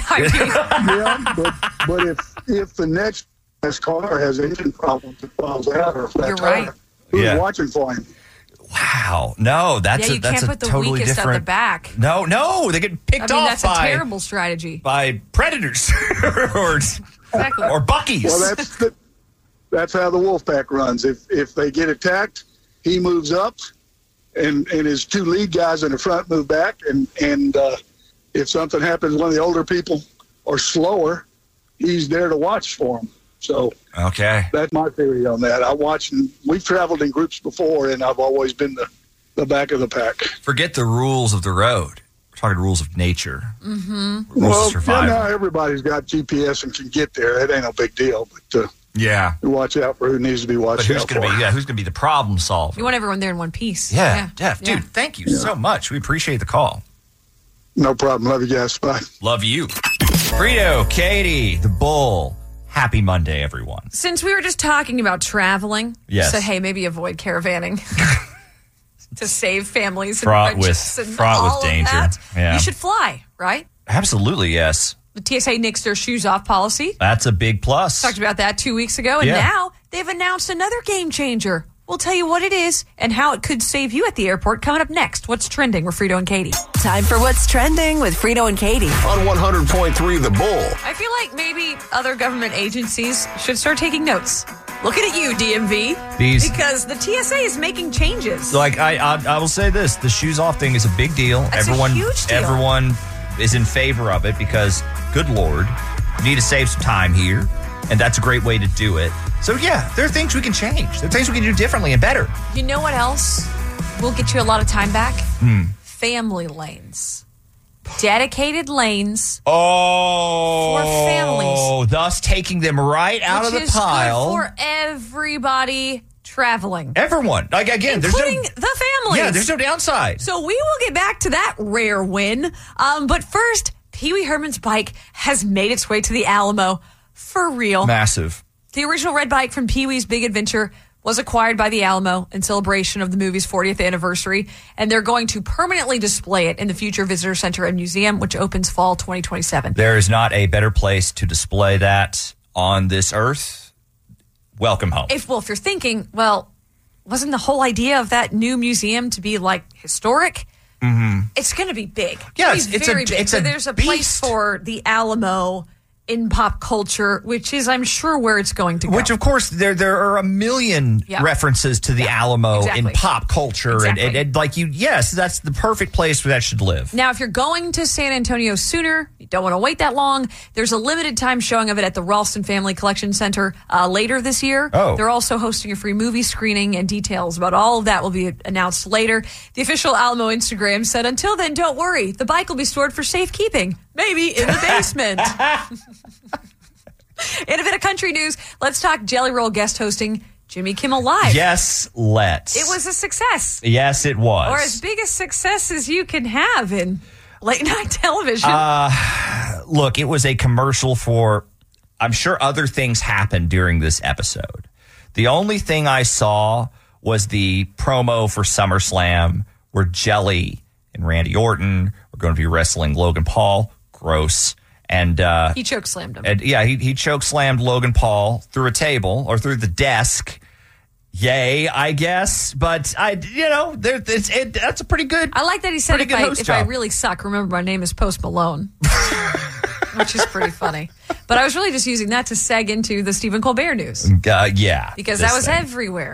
But if the next car has engine problems, it falls out or flat tire, who's watching for him? Wow. No, that's you can't put the totally weakest different... at the back. No, they get picked off that's a terrible strategy. By predators or buckies. Well, that's how the wolf pack runs. If they get attacked, he moves up, and his two lead guys in the front move back, and if something happens, one of the older people are slower, he's there to watch for them. So that's my theory on that. I watch, and we've traveled in groups before, and I've always been the back of the pack. Forget the rules of the road. We're talking rules of nature. Mm-hmm. Rules of survival. Now everybody's got GPS and can get there. It ain't no big deal, but watch out for who needs to be watched out for. Who's going to be the problem solver? You want everyone there in one piece. Yeah. Dude, thank you so much. We appreciate the call. No problem. Love you guys. Bye. Love you. Frito, Katie, the Bull. Happy Monday, everyone. Since we were just talking about traveling, said, hey, maybe avoid caravanning to save families fraught and with all danger. Of that. Yeah. You should fly, right? Absolutely, yes. The TSA nicks their shoes off policy. That's a big plus. Talked about that 2 weeks ago, and now they've announced another game changer. We'll tell you what it is and how it could save you at the airport coming up next. What's trending with Frito and Katie? Time for What's Trending with Frito and Katie. On 100.3 The Bull. I feel like maybe other government agencies should start taking notes. Looking at you, DMV. Because the TSA is making changes. Like, I will say this. The shoes off thing is a big deal. That's a huge deal. Everyone is in favor of it because, good Lord, you need to save some time here. And that's a great way to do it. So, there are things we can change. There are things we can do differently and better. You know what else will get you a lot of time back? Family lanes. Dedicated lanes for families. Thus taking them right out of the pile. Which is good for everybody traveling. Everyone. Like, again, including the families. Yeah, there's no downside. So we will get back to that rare win. But first, Pee Wee Herman's bike has made its way to the Alamo. For real. Massive. The original red bike from Pee-wee's Big Adventure was acquired by the Alamo in celebration of the movie's 40th anniversary, and they're going to permanently display it in the Future Visitor Center and Museum, which opens fall 2027. There is not a better place to display that on this earth. Welcome home. If you're thinking, wasn't the whole idea of that new museum to be like historic? Mm-hmm. It's going to be big. Yeah, it's very big. So there's a place for the Alamo in pop culture, which is, I'm sure, where it's going to go. Which, of course, there are a million references to the Alamo in pop culture. And yes, that's the perfect place where that should live. Now, if you're going to San Antonio sooner, you don't want to wait that long, there's a limited time showing of it at the Ralston Family Collection Center later this year. Oh. They're also hosting a free movie screening, and details about all of that will be announced later. The official Alamo Instagram said, until then, don't worry. The bike will be stored for safekeeping. Maybe in the basement. In a bit of country news, let's talk Jelly Roll guest hosting Jimmy Kimmel Live. Yes, let's. It was a success. Yes, it was. Or as big a success as you can have in late night television. Look, it was a commercial for, I'm sure other things happened during this episode. The only thing I saw was the promo for SummerSlam where Jelly and Randy Orton were going to be wrestling Logan Paul. Gross. And he chokeslammed him. And, he chokeslammed Logan Paul through a table or through the desk. Yay, I guess. But that's a pretty good. I like that he said, if I really suck, remember my name is Post Malone. Which is pretty funny. But I was really just using that to seg into the Stephen Colbert news. Yeah. Because that was everywhere.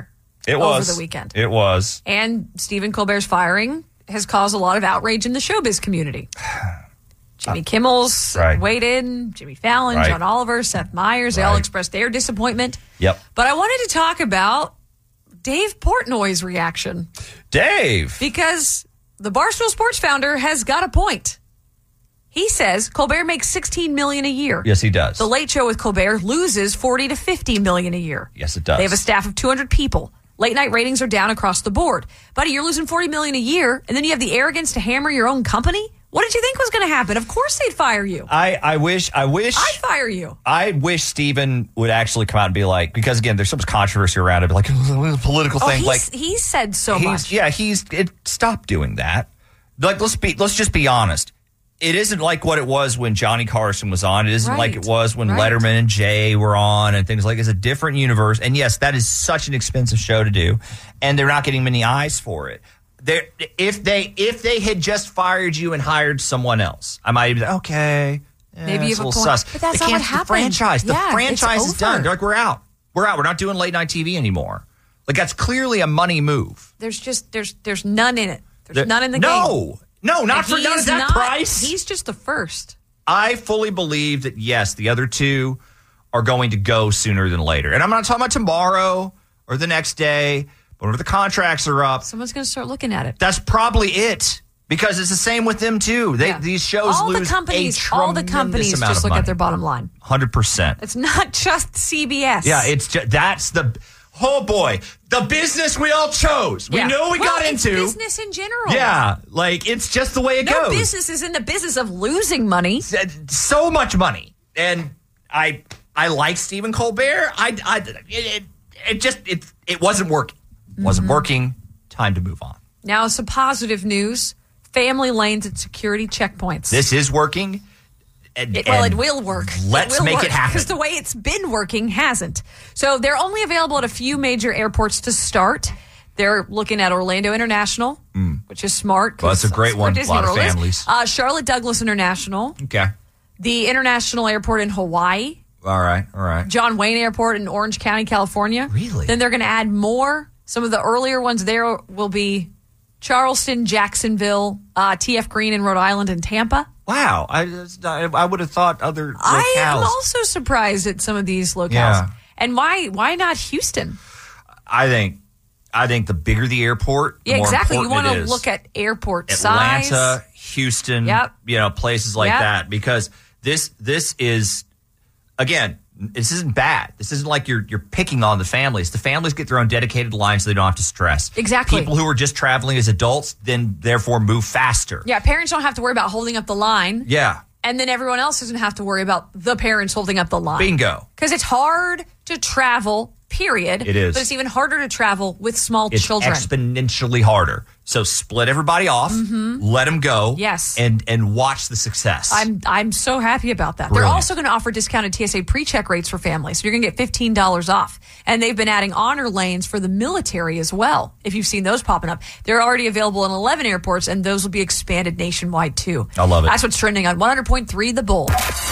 over the weekend. It was. And Stephen Colbert's firing has caused a lot of outrage in the showbiz community. Jimmy Kimmel's weighed in, Jimmy Fallon, John Oliver, Seth Meyers, they all expressed their disappointment. Yep. But I wanted to talk about Dave Portnoy's reaction. Dave! Because the Barstool Sports founder has got a point. He says Colbert makes $16 million a year. Yes, he does. The Late Show with Colbert loses $40 to $50 million a year. Yes, it does. They have a staff of 200 people. Late night ratings are down across the board. Buddy, you're losing $40 million a year, and then you have the arrogance to hammer your own company? What did you think was going to happen? Of course they'd fire you. I wish. I'd fire you. I wish Steven would actually come out and be like, because again, there's so much controversy around it, like a political thing. He's said so much. Yeah, stop doing that. Like, let's just be honest. It isn't like what it was when Johnny Carson was on. It isn't like it was when Letterman and Jay were on and things like. It's a different universe. And yes, that is such an expensive show to do, and they're not getting many eyes for it. If they had just fired you and hired someone else, I might be like, okay, maybe you have a point. Sus. But that's not what happened. The franchise is done. They're like, we're out. We're not doing late night TV anymore. Like, that's clearly a money move. There's none in it. There's none in the game. No, not for none of that price. He's just the first. I fully believe that, yes, the other two are going to go sooner than later. And I'm not talking about tomorrow or the next day, but whenever the contracts are up. Someone's going to start looking at it. That's probably it. Because it's the same with them, too. These shows lose a all the companies just look at their bottom line. 100%. It's not just CBS. Yeah, that's the... Oh, boy. The business we all chose. We know we got into. Business in general. Yeah. Like, it's just the way it goes. No business is in the business of losing money. So much money. And I like Stephen Colbert. It wasn't working. Wasn't working. Time to move on. Now, some positive news. Family lanes at security checkpoints. This is working. It will work. Let's make it happen. Because the way it's been working hasn't. So they're only available at a few major airports to start. They're looking at Orlando International, which is smart. Well, that's a great one. A lot of families. Charlotte Douglas International. Okay. The International Airport in Hawaii. All right. John Wayne Airport in Orange County, California. Really? Then they're going to add more. Some of the earlier ones there will be Charleston, Jacksonville, TF Green in Rhode Island, and Tampa. Wow. I would have thought other locales. I am also surprised at some of these locales. Yeah. And why not Houston? I think the bigger the airport, the more exactly. You important want to look at airport Atlanta, size. Houston, places like that, because this is, again, this isn't bad. This isn't like you're picking on the families. The families get their own dedicated line so they don't have to stress. Exactly. People who are just traveling as adults then therefore move faster. Yeah, parents don't have to worry about holding up the line. Yeah. And then everyone else doesn't have to worry about the parents holding up the line. Bingo. Because it's hard to travel, period. It is. But it's even harder to travel with small it's children. Exponentially harder. So split everybody off, let them go, yes, and watch the success. I'm so happy about that. Brilliant. They're also going to offer discounted TSA pre-check rates for families. So you're going to get $15 off. And they've been adding honor lanes for the military as well, if you've seen those popping up. They're already available in 11 airports, and those will be expanded nationwide, too. I love it. That's what's trending on 100.3 The Bull.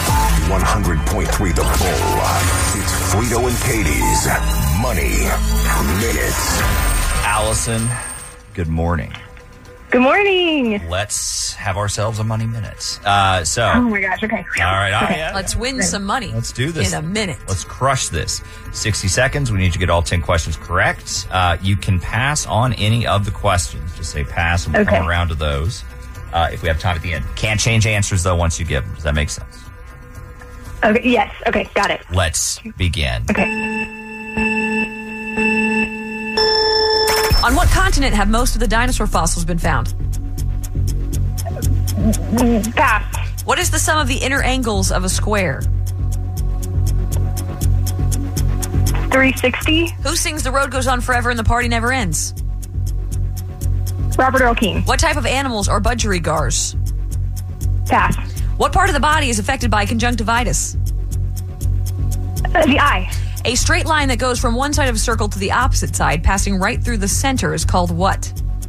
100.3 The Bull. It's Frito and Katie's Money Minutes. Allison, good morning. Good morning. Let's have ourselves a Money Minute. Oh my gosh, okay. All right. Okay. Yeah. Let's win some money. Let's do this. In a minute. Let's crush this. 60 seconds. We need to get all 10 questions correct. You can pass on any of the questions. Just say pass, and we'll come around to those if we have time at the end. Can't change answers, though, once you give them. Does that make sense? Okay. Yes. Okay. Got it. Let's begin. Okay. On what continent have most of the dinosaur fossils been found? Pass. What is the sum of the inner angles of a square? 360. Who sings The Road Goes On Forever and the Party Never Ends? Robert Earl King. What type of animals are budgerigars? Pass. What part of the body is affected by conjunctivitis? The eye. A straight line that goes from one side of a circle to the opposite side, passing right through the center, is called what?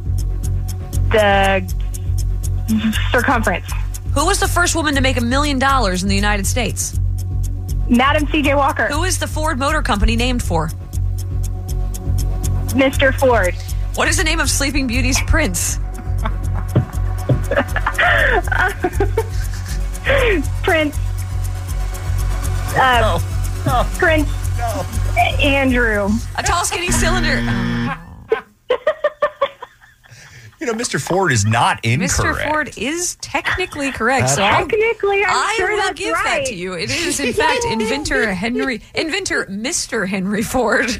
The circumference. Who was the first woman to make $1 million in the United States? Madam C.J. Walker. Who is the Ford Motor Company named for? Mr. Ford. What is the name of Sleeping Beauty's prince? Prince. Prince Andrew. A tall, skinny cylinder. You know, Mr. Ford is not incorrect. Mr. Ford is technically correct. So Technically, I sure will that's give right. that to you. It is, in fact, inventor Mr. Henry Ford.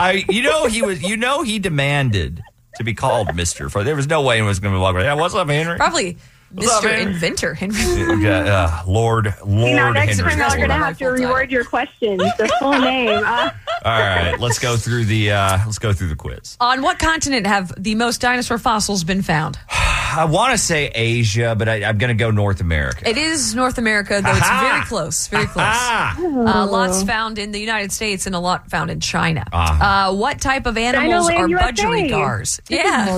He demanded to be called Mr. Ford. There was no way he was going to be walking. Yeah, what's up, Henry? Probably What's up, Mr. Henry? Inventor Henry. Lord Next Henry. time you're going to have to reword your questions. The full name. All right, let's go through the quiz. On what continent have the most dinosaur fossils been found? I want to say Asia, but I'm going to go North America. It is North America, though it's very close. Very close. Lots found in the United States and a lot found in China. What type of animals are Dinoland, budgerigars? Yeah.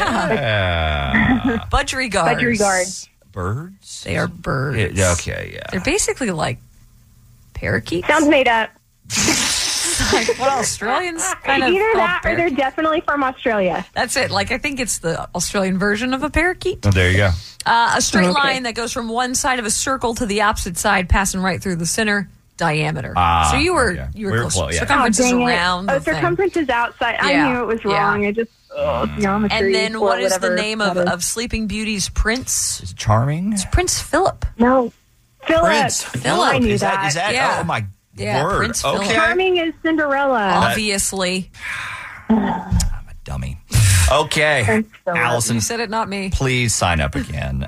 Budgerigars. Budgerigars. Birds? They are birds. Okay, yeah. They're basically like parakeets. Sounds made up. Like what Australians kind of Either call that or they're definitely from Australia. That's it. Like I think it's the Australian version of a parakeet. Oh, there you go. A straight Okay. line that goes from one side of a circle to the opposite side, passing right through the center. Diameter. So you were close. Yeah. Circumference is dang it. around. the thing. Circumference is outside. Yeah. I knew it was wrong. Yeah. I just geometry. And then or what is the whatever name that of Sleeping Beauty's prince? Is it Charming? It's Prince Philip. No, Philip. Prince Philip. I knew Is that? Yeah. Oh my Yeah, word. Prince Philip. Okay. Charming is Cinderella. Obviously. I'm a dummy. Okay. Allison, You said it, not me. please sign up again.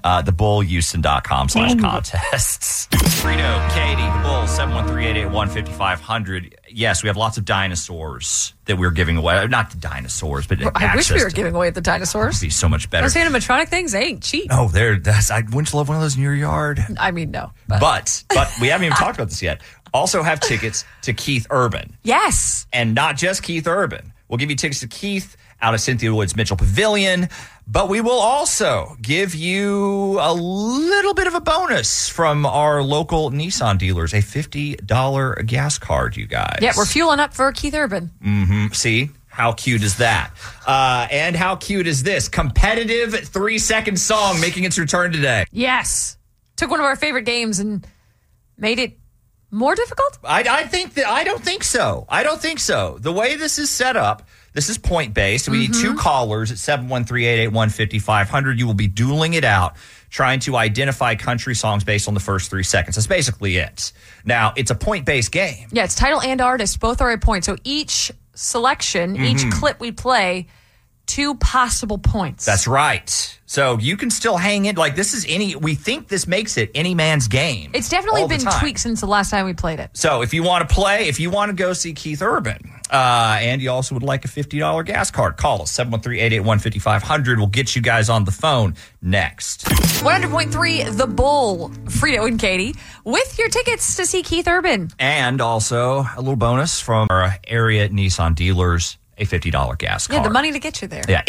TheBullHouston.com/contests. Frito, Katie, the Bull, 713-881-5500. Yes, we have lots of dinosaurs that we're giving away. Not the dinosaurs, but I wish we were access to- giving away the dinosaurs. It'd be so much better. Those animatronic things, they ain't cheap. Oh, wouldn't you love one of those in your yard? I mean, no. But we haven't even talked about this yet. Also have tickets to Keith Urban. Yes. And not just Keith Urban. We'll give you tickets to Keith out of Cynthia Woods Mitchell Pavilion, but we will also give you a little bit of a bonus from our local Nissan dealers, a $50 gas card, you guys. Yeah, we're fueling up for Keith Urban. Mm-hmm. See? How cute is that? And how cute is this? Competitive 3-second song making its return today. Yes. Took one of our favorite games and made it more difficult? I don't think so. I don't think so. The way this is set up, this is point-based. We need two callers at 713-881-5500. You will be dueling it out, trying to identify country songs based on the first 3 seconds. That's basically it. Now, it's a point-based game. Yeah, it's title and artist. Both are a point. So each selection, each clip we play, 2 possible points. That's right. So you can still hang in. Like, we think this makes it any man's game. It's definitely all the been time. tweaked since the last time we played it. So if you want to play, if you want to go see Keith Urban, and you also would like a $50 gas card, call us, 713-881-5500. We'll get you guys on the phone next. 100.3 The Bull, Frito and Katie, with your tickets to see Keith Urban. And also a little bonus from our area Nissan dealers, a $50 gas card. Yeah, the money to get you there. Yeah,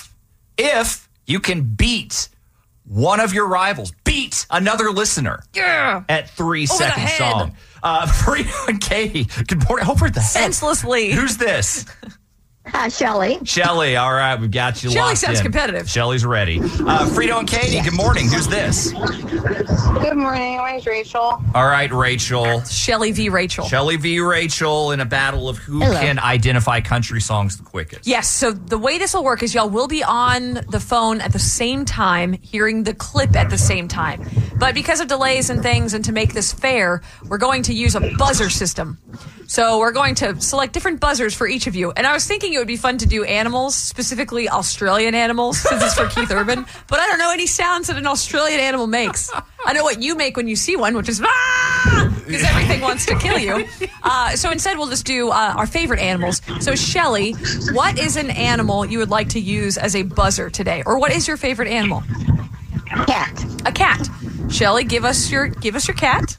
if you can beat one of your rivals, beat another listener at 3 second song. Frito and Katie, good morning. Over the head. Senselessly. Who's this? Hi, Shelly. Shelly, all right, we've got you Shelly locked sounds in. competitive. Shelly's ready. Frito and Katie, good morning. Who's this? Good morning. My name's Rachel. All right, Rachel. Shelly v. Rachel. Shelly v. Rachel in a battle of who Hello. can identify country songs the quickest. Yes, so the way this will work is y'all will be on the phone at the same time, hearing the clip at the same time. But because of delays and things, and to make this fair, we're going to use a buzzer system. So we're going to select different buzzers for each of you. And I was thinking it would be fun to do animals, specifically Australian animals, since it's for Keith Urban. But I don't know any sounds that an Australian animal makes. I know what you make when you see one, which is because everything wants to kill you. So instead, we'll just do our favorite animals. So Shelly, what is an animal you would like to use as a buzzer today? Or what is your favorite animal? Cat. A cat. Shelly, give us your cat.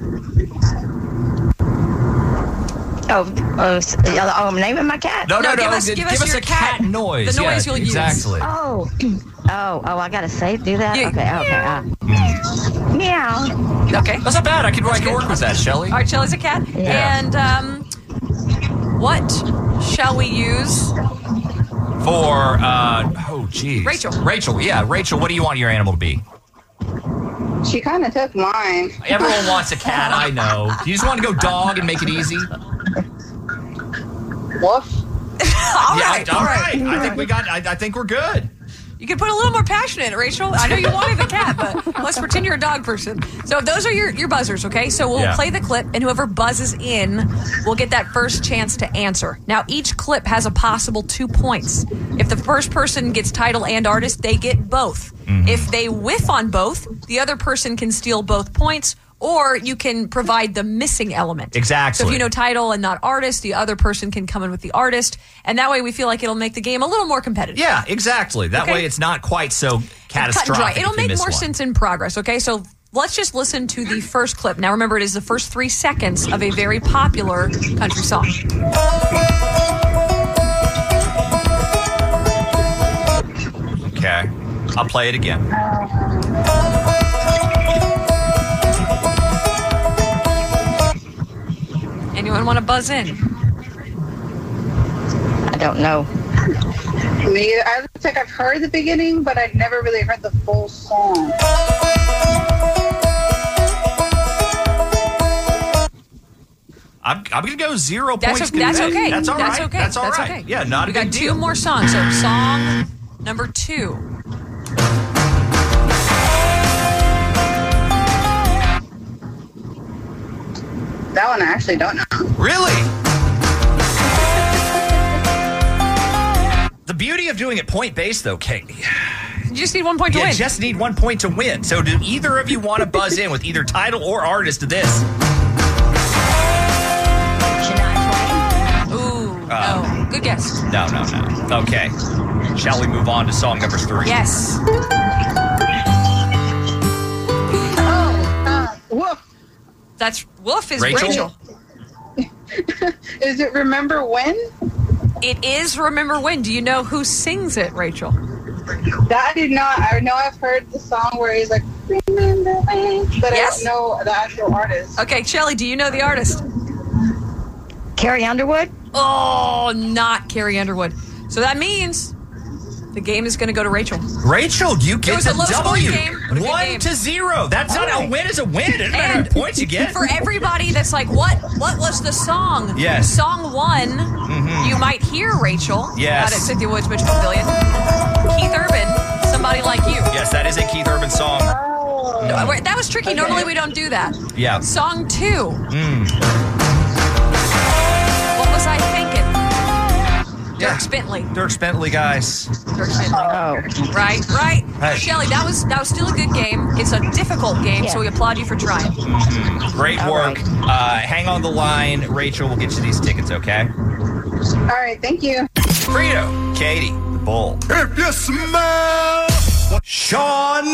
I'm naming my cat. No. Give us a cat noise. The noise you'll use. Exactly. Oh, I gotta do that. Yeah. Okay. Meow. Okay. That's not bad. I can work with that, Shelly. All right, Shelly's a cat. Yeah. And what shall we use For, Rachel, yeah. Rachel, what do you want your animal to be? She kind of took mine. Everyone wants a cat, I know. You just want to go dog and make it easy? Wolf. All right. I think we're good. You can put a little more passion in it, Rachel. I know you wanted the cat, but let's pretend you're a dog person. So those are your buzzers, okay? So we'll play the clip, and whoever buzzes in will get that first chance to answer. Now, each clip has a possible 2 points. If the first person gets title and artist, they get both. Mm-hmm. If they whiff on both, the other person can steal both points, or you can provide the missing element. Exactly. So if you know title and not artist, the other person can come in with the artist. And that way we feel like it'll make the game a little more competitive. Yeah, exactly. That way it's not quite so catastrophic. It'll make more sense in progress, okay? So let's just listen to the first clip. Now remember, it is the first 3 seconds of a very popular country song. Okay. I'll play it again. Anyone want to buzz in? I don't know. Me, I think I've heard the beginning, but I've never really heard the full song. I'm going to go 0 points. That's okay. That's all right. That's okay. That's all That's right. okay. Yeah, not a big deal. We got 2 more songs. So song number 2. That one I actually don't know. Really? The beauty of doing it point-based, though, Katie. You just need 1 point to win. You just need 1 point to win. So do either of you want to buzz in with either title or artist to this? Ooh, no. Good guess. No. Okay. Shall we move on to song number 3? Yes. Woof. That's Wolf is Rachel. Is it Remember When? It is Remember When. Do you know who sings it, Rachel? That I did not. I know I've heard the song where he's like, Remember When, but I don't know the actual artist. Okay, Shelly, do you know the artist? Carrie Underwood? Oh, not Carrie Underwood. So that means the game is going to go to Rachel. Rachel, you get the W. Game, 1-0. That's not a win is a win. It doesn't matter how many points you get. For everybody that's like, what was the song? Yes. Song 1, you might hear Rachel. Yes. Out at Cynthia Woods Mitchell Pavilion. Keith Urban, Somebody Like You. Yes, that is a Keith Urban song. No, that was tricky. Okay. Normally we don't do that. Yeah. Song 2. What was I thinking? Dirk Bentley. Dirk Bentley, guys. Dirk Bentley. Oh. Right. Hey. Shelly, that was still a good game. It's a difficult game, so we applaud you for trying. Great work. Hang on the line. Rachel, we'll get you these tickets, okay? All right, thank you. Frito, Katie, the Bull. If you smell what Sean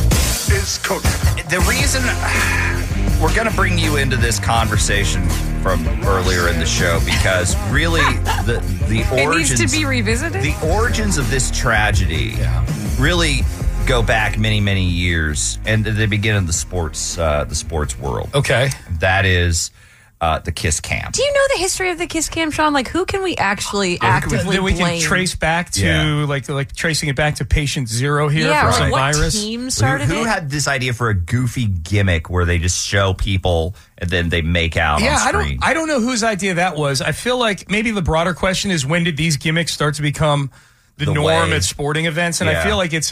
is cooking. The reason we're going to bring you into this conversation from earlier in the show because really the origins... It needs to be revisited? The origins of this tragedy really go back many, many years, and they begin in the sports world. Okay. That is the Kiss Cam. Do you know the history of the Kiss Cam, Sean? Like, who can we actually actively that we blame? can trace back to like tracing it back to patient 0 here for some what virus. Team started who it? had this idea for a goofy gimmick where they just show people and then they make out on screen? I don't know whose idea that was. I feel like maybe the broader question is, when did these gimmicks start to become the norm at sporting events? And I feel like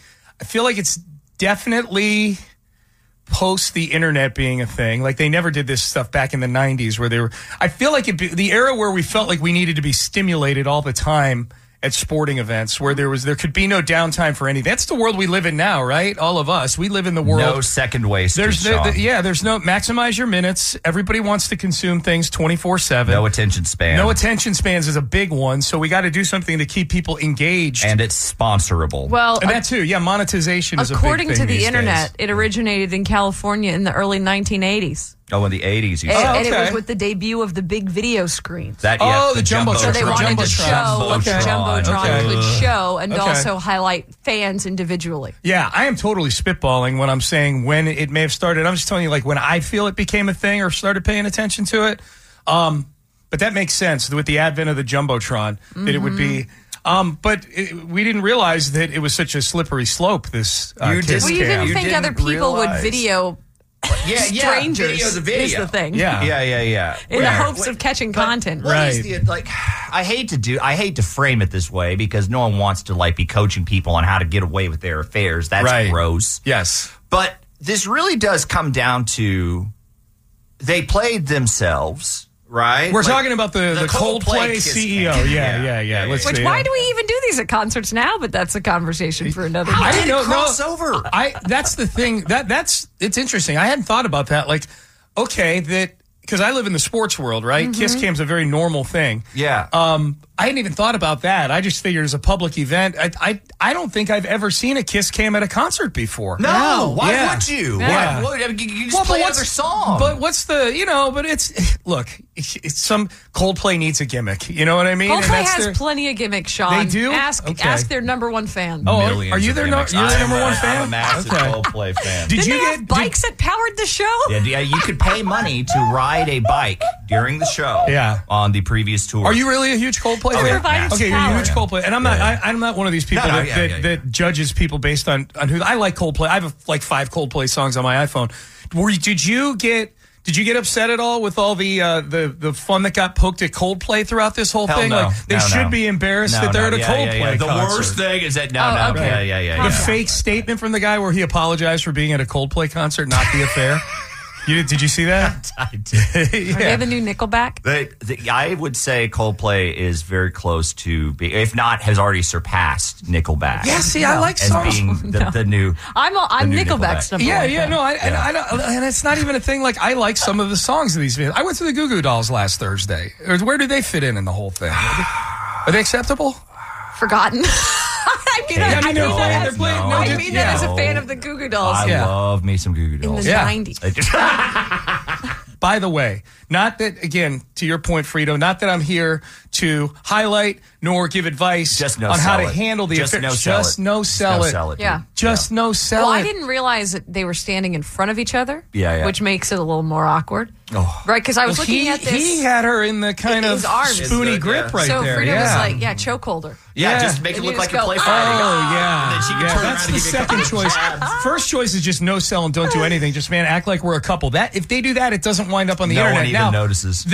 it's definitely post the internet being a thing. Like, they never did this stuff back in the 90s where they were, I feel like the era where we felt like we needed to be stimulated all the time at sporting events, where there could be no downtime for anything. That's the world we live in now, right? All of us. We live in the world. No second wasted. There's no maximize your minutes. Everybody wants to consume things 24/7. No attention span. No attention spans is a big one. So we got to do something to keep people engaged. And it's sponsorable. Well, and that too. Yeah, monetization is a big thing. According to the these internet, days. it originated in California in the early 1980s. Oh, in the 80s, you said. And it was with the debut of the big video screens. The Jumbotron. So they wanted to show what the Jumbotron could show and Okay. also highlight fans individually. Yeah, I am totally spitballing when I'm saying when it may have started. I'm just telling you, like, when I feel it became a thing or started paying attention to it. But that makes sense with the advent of the Jumbotron, that it would be. But we didn't realize that it was such a slippery slope, this kiss Well, you cam. didn't think other people would realize. video strangers. Video's a video. Is the thing. Yeah. In the hopes of catching content. What is the, like, I hate to frame it this way because no one wants to like be coaching people on how to get away with their affairs. That's gross. Yes. But this really does come down to they played themselves, right? We're Like, talking about the Coldplay Kiss CEO. Cam. Yeah. Let's Which, see, why do we even do these at concerts now? But that's a conversation for another day. How did it cross over? That's the thing. It's interesting. I hadn't thought about that. Like, okay, because I live in the sports world, right? Mm-hmm. Kiss cam's a very normal thing. Yeah. I hadn't even thought about that. I just figured it's a public event. I don't think I've ever seen a Kiss cam at a concert before. No. Why would you? Yeah. Why? You just play another song. But what's but it's some Coldplay needs a gimmick. You know what I mean? And Coldplay that's has plenty of gimmicks, Sean. They do? Ask Okay. their number one fan. Oh, Millions are you of their gimmicks. you're their number one I'm fan? a massive Coldplay fan. Did Didn't you they get have bikes that powered the show? Yeah, you could pay money to ride a bike during the show. Yeah. On the previous tour. Are you really a huge Coldplay fan? provided Okay, you're a power. huge Coldplay, and I'm not. I'm not one of these people No, that judges people based on who. I like Coldplay. I have like 5 Coldplay songs on my iPhone. Did you get upset at all with all the fun that got poked at Coldplay throughout this whole Hell thing? no. Like they No, should no. be embarrassed that they're at a Coldplay The concert. worst thing is that okay. Yeah. The fake statement from the guy where he apologized for being at a Coldplay concert, not the affair. Did you see that? I did. Are they the new Nickelback? I would say Coldplay is very close to be, if not, has already surpassed Nickelback. Yeah, see, I like as songs. being the new. I'm new Nickelback's number one. Yeah, no, and it's not even a thing. Like I like some of the songs of these bands. I went to the Goo Goo Dolls last Thursday. Where do they fit in the whole thing? Are they acceptable? Forgotten. I mean that as a fan of the Goo Goo Dolls. I love me some Goo Goo Dolls. In the 90s. By the way, not that, again, to your point, Frito, not that I'm here to highlight nor give advice on how to handle the affair. Just no sell it. Yeah. Just no sell Well, it. I didn't realize that they were standing in front of each other. Yeah. Which makes it a little more awkward. Oh. Right? Because I was looking at this. He had her in the kind of his arms. spoony grip right so there. Frito was like, choke holder. Yeah, just make it And look you like just you play go, fighting. Oh, yeah. And then she can turn around That's and the give you a second couple choice. jabs. First choice is just no sell and don't do anything. Just, man, act like we're a couple. That if they do that, it doesn't wind up on the No internet. one even now, notices.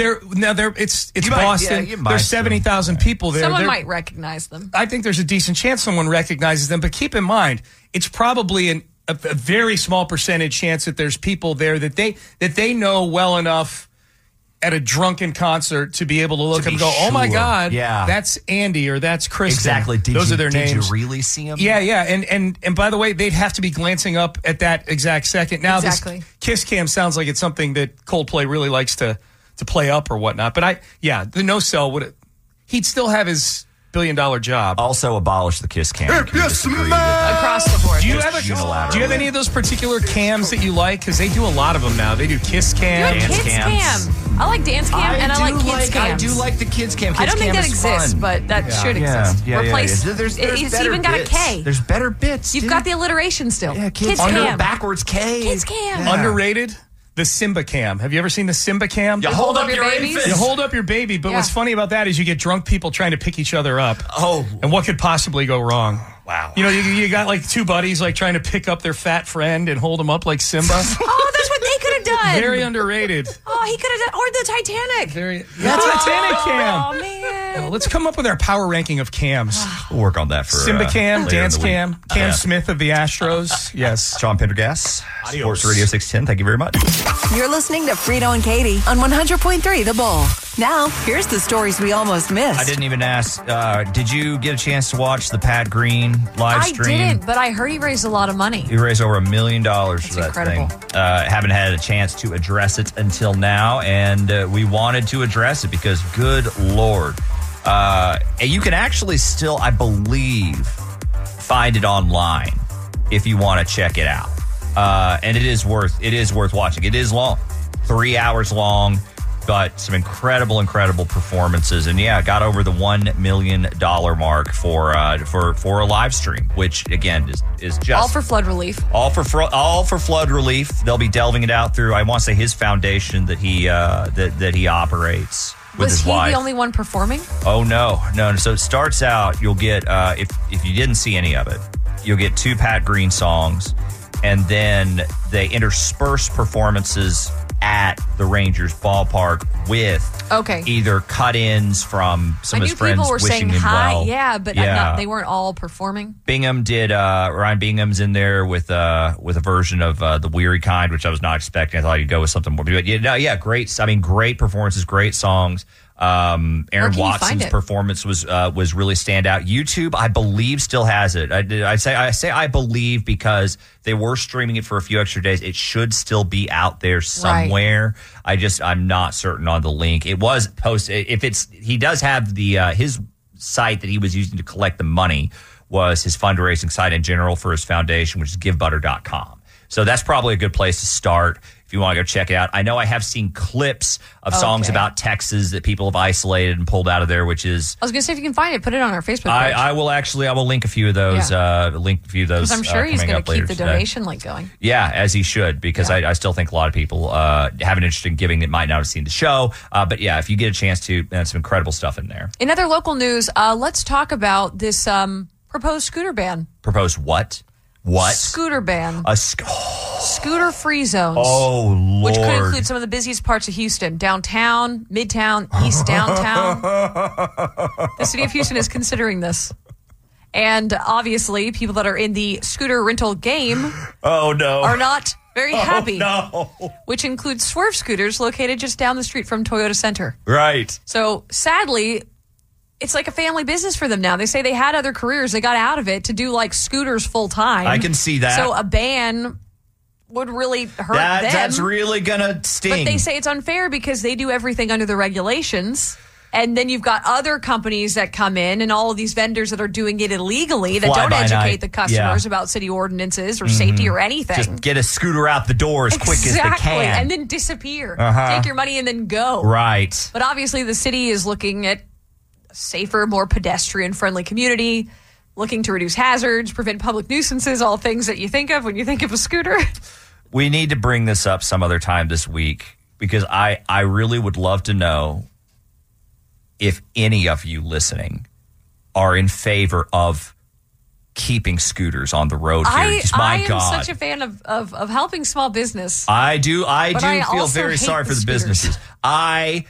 It's You might- Boston. yeah, you might There's 70,000 people there. Someone They're- might recognize them. I think there's a decent chance someone recognizes them, but keep in mind, it's probably a very small percentage chance that there's people there that they know well enough at a drunken concert to be able to look To and be go, oh my sure. God, Yeah. that's Andy or that's Kristen. Exactly. Those are their names. Did you really see him? Yeah. And by the way, they'd have to be glancing up at that exact second. Now, Exactly. this Kiss Cam sounds like it's something that Coldplay really likes to play up or whatnot. But the no sell he'd still have his $1 billion job. Also abolish the Kiss Cam. Yes, Across the board. Do you have any of those particular cams that you like? Because they do a lot of them now. They do Kiss Cam, You have Kids Cam. I like Dance Cam and I like Kids Cam. I do like the Kids Cam. I don't think that is exists, fun. but that should exist. Replace. It's better even got bits. a K. There's better bits. You've got the alliteration still. Yeah, Kids Under Cam. backwards K. Kids Cam. Underrated. The Simba Cam. Have you ever seen the Simba Cam? You hold up your babies? infants. You hold up your baby, but what's funny about that is you get drunk people trying to pick each other up. Oh. And what could possibly go wrong? Wow. You know, you got like two buddies like trying to pick up their fat friend and hold him up like Simba. Oh, that's what they could have done. Very underrated. Oh, he could have done. Or the Titanic. Titanic Cam. Oh, man. Let's come up with our power ranking of cams. We'll work on that for Simba Cam, later in Dance the week. Cam, Cam Yeah. Smith of the Astros. Yes. Sean Pendergast, Sports Radio 610. Thank you very much. You're listening to Frito and Katie on 100.3 The Bull. Now, here's the stories we almost missed. I didn't even ask. Did you get a chance to watch the Pat Green live I stream? didn't, but I heard he raised a lot of money. He raised over $1 million for that incredible. thing. Haven't had a chance to address it until now, and we wanted to address it because, good Lord, and you can actually still, I believe, find it online if you want to check it out. And it is worth watching. It is long, 3 hours long. but some incredible performances. And yeah, got over the $1 million mark for a live stream, which again is just all for flood relief. All for flood relief. They'll be delving it out through, I want to say, his foundation that he operates with his wife. Was he the only one performing? Oh no. So it starts out. You'll get if you didn't see any of it, you'll get 2 Pat Green songs, and then they intersperse performances at the Rangers ballpark with either cut-ins from some of his friends people were wishing saying him hi, well. but they weren't all performing. Bingham did. Ryan Bingham's in there with a version of the Weary Kind, which I was not expecting. I thought he'd go with something more. But great. I mean, great performances, great songs. Aaron Watson's performance was really standout. YouTube, I believe, still has it. I say I believe because they were streaming it for a few extra days. It should still be out there somewhere. Right. I'm not certain on the link. It was posted. He does have the his site that he was using to collect the money was his fundraising site in general for his foundation, which is givebutter.com. So that's probably a good place to start if you want to go check it out. I know I have seen clips of songs about Texas that people have isolated and pulled out of there, which is... I was going to say, if you can find it, put it on our Facebook page. I will link a few of those. Because I'm sure he's going to keep the donation link going. Yeah, as he should, because I still think a lot of people have an interest in giving that might not have seen the show. But yeah, if you get a chance to, some incredible stuff in there. In other local news, let's talk about this proposed scooter ban. Proposed what? What? Scooter ban. Scooter-free zones. Oh, Lord. Which could include some of the busiest parts of Houston. Downtown, Midtown, East Downtown. The city of Houston is considering this. And obviously, people that are in the scooter rental game are not very happy. No. Which includes Swerve Scooters located just down the street from Toyota Center. Right. So, sadly... it's like a family business for them now. They say they had other careers. They got out of it to do like scooters full time. I can see that. So a ban would really hurt them. That's really going to sting. But they say it's unfair because they do everything under the regulations. And then you've got other companies that come in and all of these vendors that are doing it illegally that don't educate the customers about city ordinances or safety or anything. Just get a scooter out the door as quick as they can. And then disappear. Take your money and then go. Right. But obviously the city is looking at safer, more pedestrian-friendly community, looking to reduce hazards, prevent public nuisances, all things that you think of when you think of a scooter. We need to bring this up some other time this week because I really would love to know if any of you listening are in favor of keeping scooters on the road here. I am such a fan of helping small business. I do feel very sorry for the businesses. I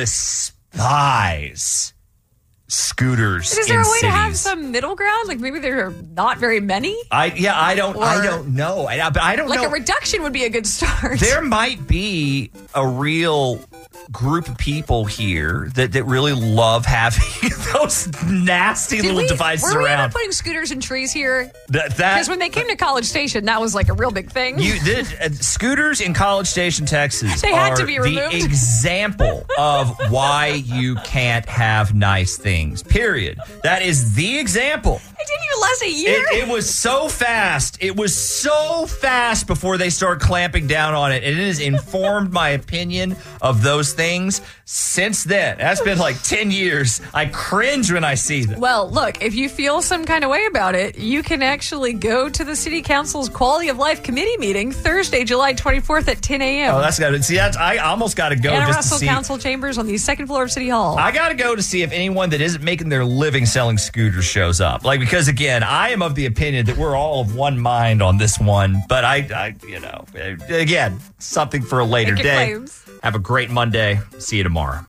despise scooters. Is there a way cities. to have some middle ground? Like maybe there are not very many? I don't know. But I don't know. Like a reduction would be a good start. There might be a real group of people here that really love having those nasty little devices were we around. ever putting scooters in trees here? Because when they came to College Station, that was like a real big thing. Scooters in College Station, Texas they had to be removed. The example of why you can't have nice things, period. That is the example. It didn't even last a year. It was so fast. It was so fast before they started clamping down on it. And it has informed my opinion of those things since then. That's been like 10 years. I cringe when I see them. Well, look, if you feel some kind of way about it, you can actually go to the City Council's Quality of Life Committee meeting Thursday, July 24th at 10 a.m. Oh, that's got to see. I almost got to go Anna just Russell to see. Council Chambers on the second floor of City Hall. I got to go to see if anyone that isn't making their living selling scooters shows up. Because again, I am of the opinion that we're all of one mind on this one. But again, something for a later day. Claims. Have a great Monday. See you tomorrow.